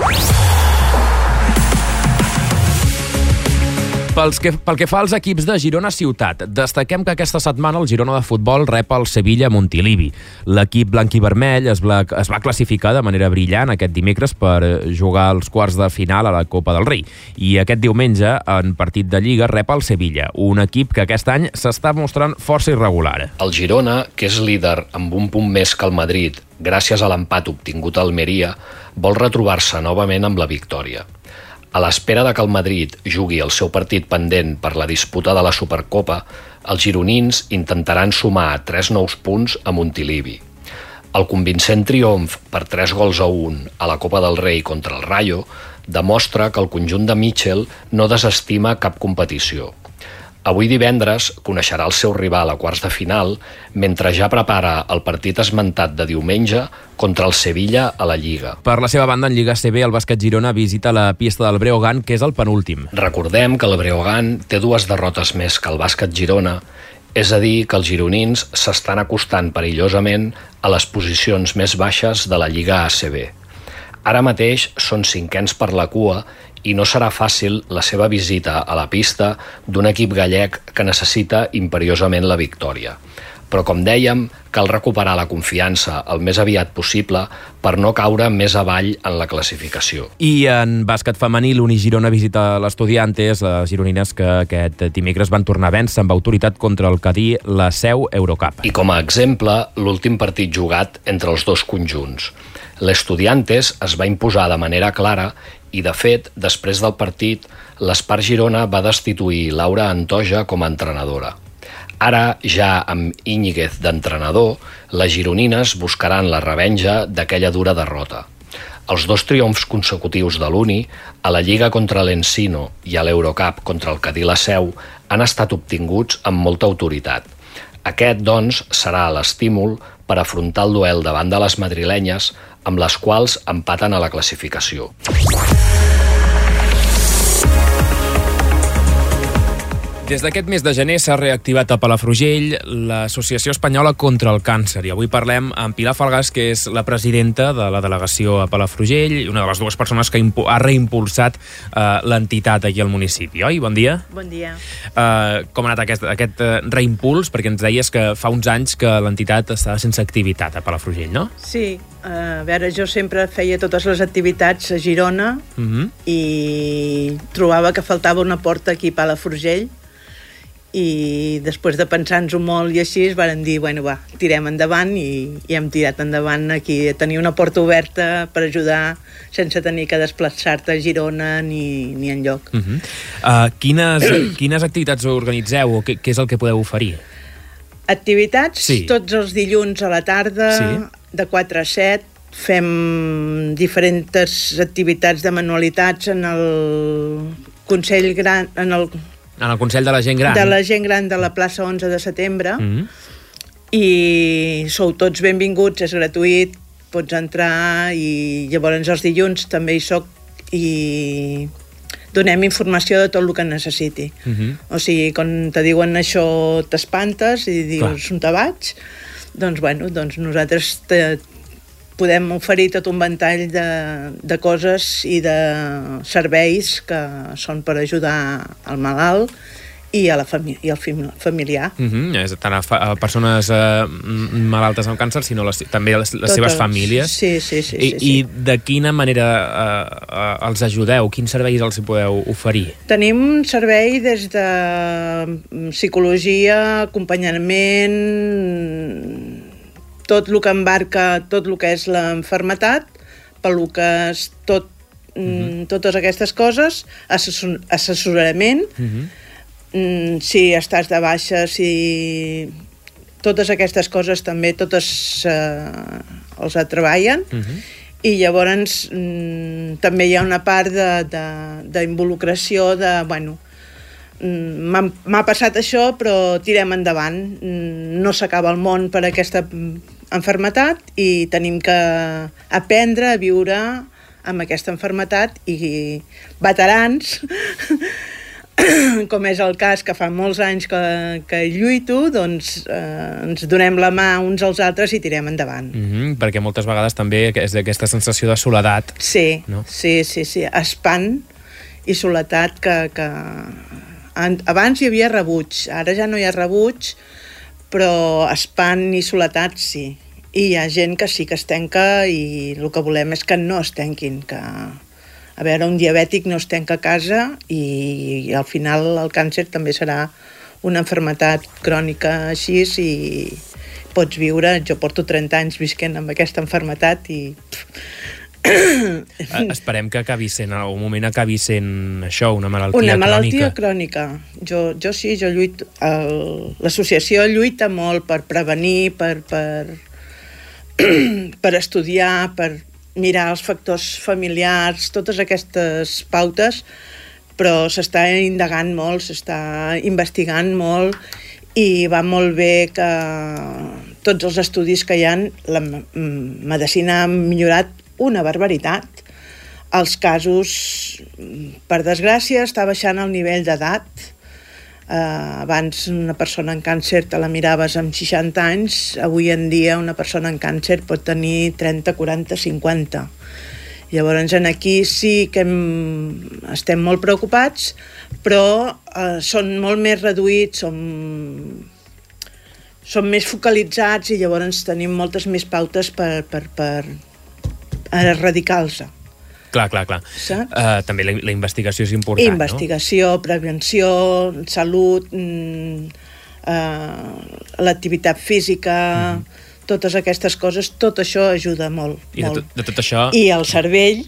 Pel que fa als equips de Girona Ciutat, destaquem que aquesta setmana el Girona de futbol rep el Sevilla Montilivi. L'equip blanc i vermell es va classificar de manera brillant aquest dimecres per jugar als quarts de final a la Copa del Rei. I aquest diumenge, en partit de Lliga, rep el Sevilla, un equip que aquest any s'està mostrant força irregular. El Girona, que és líder amb un punt més que el Madrid, gràcies a l'empat obtingut a Almeria, vol retrobar-se novament amb la victòria. A l'espera de que el Madrid jugui el seu partit pendent per la disputa de la Supercopa, els gironins intentaran sumar 3 nous punts a Montilivi. El convincent triomf per 3-1 a la Copa del Rei contra el Rayo demostra que el conjunt de Mitchell no desestima cap competició. Avui divendres coneixerà el seu rival a quarts de final, mentre ja prepara el partit esmentat de diumenge contra el Sevilla a la Lliga. Per la seva banda, en Lliga CB, el bàsquet Girona visita la pista del Breogán, que és el penúltim. Recordem que el Breogán té 2 derrotes més que el bàsquet Girona, és a dir, que els gironins s'estan acostant perillosament a les posicions més baixes de la Lliga ACB. Ara mateix són 5ens per la cua i no serà fàcil la seva visita a la pista d'un equip gallec que necessita imperiosament la victòria. Però, com dèiem, cal recuperar la confiança el més aviat possible per no caure més avall en la classificació. I en bàsquet femení, l'Unigirona visita l'Estudiantes, les gironines que aquest dimecres van tornar a vèncer amb autoritat contra el Cadí la Seu Eurocup. I com a exemple, l'últim partit jugat entre els dos conjunts. L'Estudiantes es va imposar de manera clara i, de fet, després del partit, l'Espart Girona va destituir Laura Antoja com a entrenadora. Ara, ja amb Íñiguez d'entrenador, les gironines buscaran la revenja d'aquella dura derrota. Els 2 triomfs consecutius de l'Uni, a la Lliga contra l'Encino i a l'Eurocup contra el Cadí la Seu, han estat obtinguts amb molta autoritat. Aquest, doncs, serà l'estímul per afrontar el duel davant de les madrilenyes, amb les quals empaten a la classificació. Des d'aquest mes de gener s'ha reactivat a Palafrugell l'Associació Espanyola contra el Càncer. I avui parlem amb Pilar Falgàs, que és la presidenta de la delegació a Palafrugell i una de les 2 persones que ha reimpulsat l'entitat aquí al municipi. Oi? Bon dia. Bon dia. Com ha anat aquest reimpuls? Perquè ens deies que fa uns anys que l'entitat estava sense activitat a Palafrugell, no? Sí. A veure, jo sempre feia totes les activitats a Girona i trobava que faltava una porta aquí a Palafrugell, i després de pensar-nos-ho molt i així vàrem dir, bueno, va, tirem endavant i hem tirat endavant aquí, tenir una porta oberta per ajudar sense tenir que desplaçar-te a Girona ni enlloc. Quines activitats organitzeu o què és el que podeu oferir? Activitats, sí. Tots els dilluns a la tarda, sí. De 4 a 7, fem diferents activitats de manualitats en el Consell Gran, en el Consell de la Gent Gran. De la Gent Gran de la plaça 11 de setembre. I sou tots benvinguts, és gratuït, pots entrar i llavors els dilluns també hi soc i donem informació de tot el que necessiti. O sigui, quan te diuen això t'espantes i dius on te vaig, doncs bueno, nosaltres podem oferir tot un ventall de coses i de serveis que són per ajudar al malalt i al familiar. Tant a persones malaltes amb càncer, sinó també les seves famílies. Sí. I de quina manera els ajudeu? Quins serveis els podeu oferir? Tenim un servei des de psicologia, acompanyament, tot el que embarca tot el que és l'enfermetat, peluques, totes aquestes coses, assessorament, si estàs de baixa, si totes aquestes coses també totes els treballen, i llavors també hi ha una part d'involucració de, bueno, m'ha passat això, però tirem endavant. No s'acaba el món per aquesta malaltia i tenim que aprendre a viure amb aquesta malaltia i veterans, com és el cas que fa molts anys que lluito, doncs ens donem la mà uns als altres i tirem endavant. Perquè moltes vegades també és aquesta sensació de soledat. Sí, no? Sí. Espant i soledat que abans hi havia rebuig, ara ja no hi ha rebuig, però espant i soledat sí. I hi ha gent que sí que es tanca i el que volem és que no es tanquin, que a veure, un diabètic no es tanca a casa i al final el càncer també serà una malaltia crònica així i pots viure, jo porto 30 anys visquent amb aquesta malaltia i... Esperem que acabi sent, en algun moment acabi sent això, una malaltia crònica. Una malaltia crònica. Jo sí, jo lluito. L'associació lluita molt per prevenir, per estudiar, per mirar els factors familiars, totes aquestes pautes, però s'està indagant molt, s'està investigant molt i va molt bé que tots els estudis que hi ha, la medicina ha millorat una barbaritat. Els casos, per desgràcia, està baixant el nivell d'edat. Abans una persona amb càncer te la miraves amb 60 anys, avui en dia una persona amb càncer pot tenir 30, 40, 50. Llavors aquí sí que estem molt preocupats, però són molt més reduïts, són més focalitzats i llavors tenim moltes més pautes per erradicar-los. Clar. També la investigació és important, investigació, no? prevenció, salut, l'activitat física, totes aquestes coses, tot això ajuda molt. I de tot això... I el cervell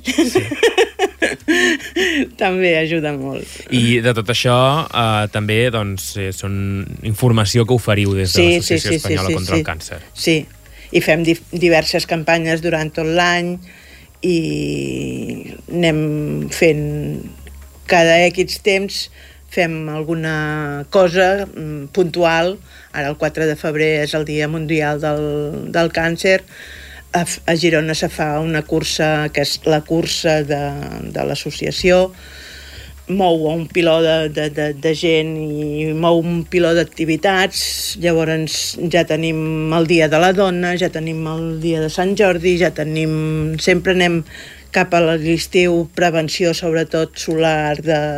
també ajuda molt. I de tot això també doncs, són informació que oferiu des de l'Associació Espanyola contra el Càncer. Sí, i fem diverses campanyes durant tot l'any i anem fent cada X temps fem alguna cosa puntual. Ara el 4 de febrer és el Dia Mundial del Càncer. A Girona se fa una cursa que és la cursa de l'associació, mou un piló de gent i mou un piló d'activitats. Llavors ja tenim el Dia de la Dona, ja tenim el Dia de Sant Jordi, ja tenim... Sempre anem cap a l'estiu, prevenció sobretot solar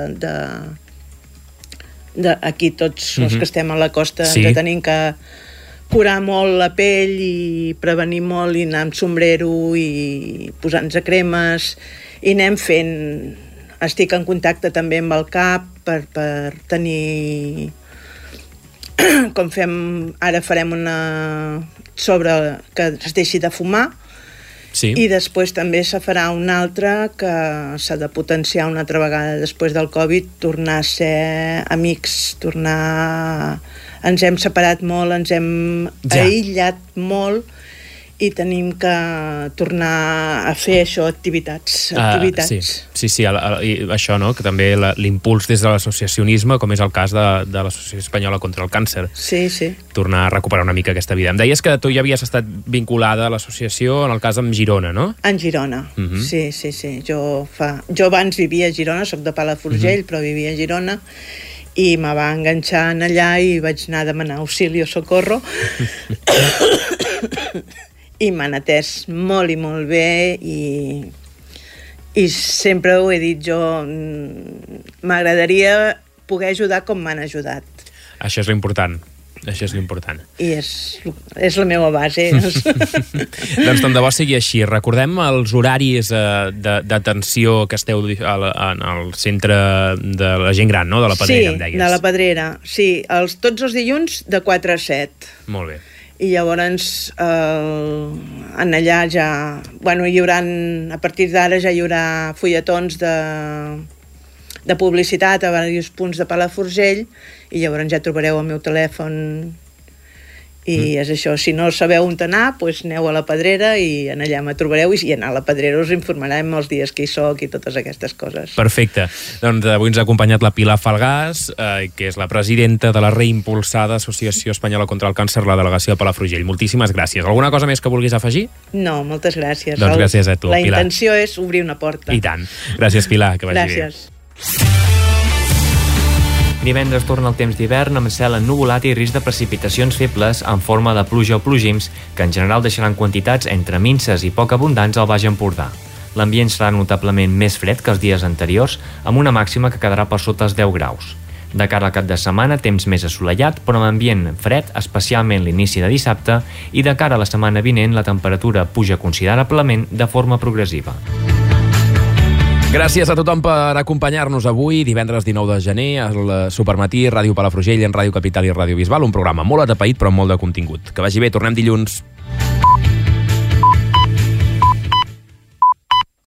aquí tots els que estem a la costa ens tenim que curar molt la pell i prevenir molt i anar amb sombrero i posar-nos cremes i anem fent... Estic en contacte també amb el CAP per tenir... Com fem... Ara farem una... sobre que es deixi de fumar. Sí. I després també se farà una altra que s'ha de potenciar una altra vegada després del Covid, tornar a ser amics, tornar... Ens hem separat molt, ens hem aïllat molt i tenim que tornar a fer això, activitats. Sí, i això, no? Que també l'impuls des de l'associacionisme, com és el cas de l'Associació Espanyola contra el Càncer. Sí. Tornar a recuperar una mica aquesta vida. Em deies que tu ja havies estat vinculada a l'associació, en el cas amb Girona, no? En Girona, sí. Jo abans vivia a Girona, soc de Palafrugell, però vivia a Girona, i me va enganxar en allà i vaig anar a demanar auxili o socorro. I m'han atès molt i molt bé i sempre ho he dit jo, m'agradaria poder ajudar com m'han ajudat. Això és l'important. I és la meva base. Doncs tant de bo sigui així. Recordem els horaris d'atenció que esteu en el centre de la gent gran, no? De la Pedrera, em deies. Sí, de la Pedrera. Sí, tots els dilluns de 4 a 7. Molt bé. I llavors en allà ja... Bueno, a partir d'ara ja hi haurà fulletons de publicitat a diversos punts de Palafrugell i llavors ja trobareu el meu telèfon I és això, si no sabeu on anar, doncs aneu a la Pedrera i en allà me trobareu, i anar a la Pedrera us informarem els dies que hi soc i totes aquestes coses. Perfecte. Doncs avui ens ha acompanyat la Pilar Falgàs, que és la presidenta de la reimpulsada Associació Espanyola contra el Càncer, la delegació de Palafrugell. Moltíssimes gràcies. Alguna cosa més que vulguis afegir? No, moltes gràcies. Doncs gràcies a tu, La Pilar. intenció és obrir una porta. I tant. Gràcies, Pilar, que vagi bé. Gràcies. Divendres torna el temps d'hivern amb cel ennuvolat i risc de precipitacions febles en forma de pluja o plogims que en general deixaran quantitats entre minses i poc abundants al Baix Empordà. L'ambient serà notablement més fred que els dies anteriors, amb una màxima que quedarà per sota els 10 graus. De cara al cap de setmana, temps més assolellat, però amb ambient fred, especialment l'inici de dissabte, i de cara a la setmana vinent la temperatura puja considerablement de forma progressiva. Gràcies a tothom per acompanyar-nos avui, divendres 19 de gener, al Supermatí, Ràdio Palafrugell, en Ràdio Capital i Ràdio Bisbal, un programa molt atapeït però amb molt de contingut. Que vagi bé, tornem dilluns.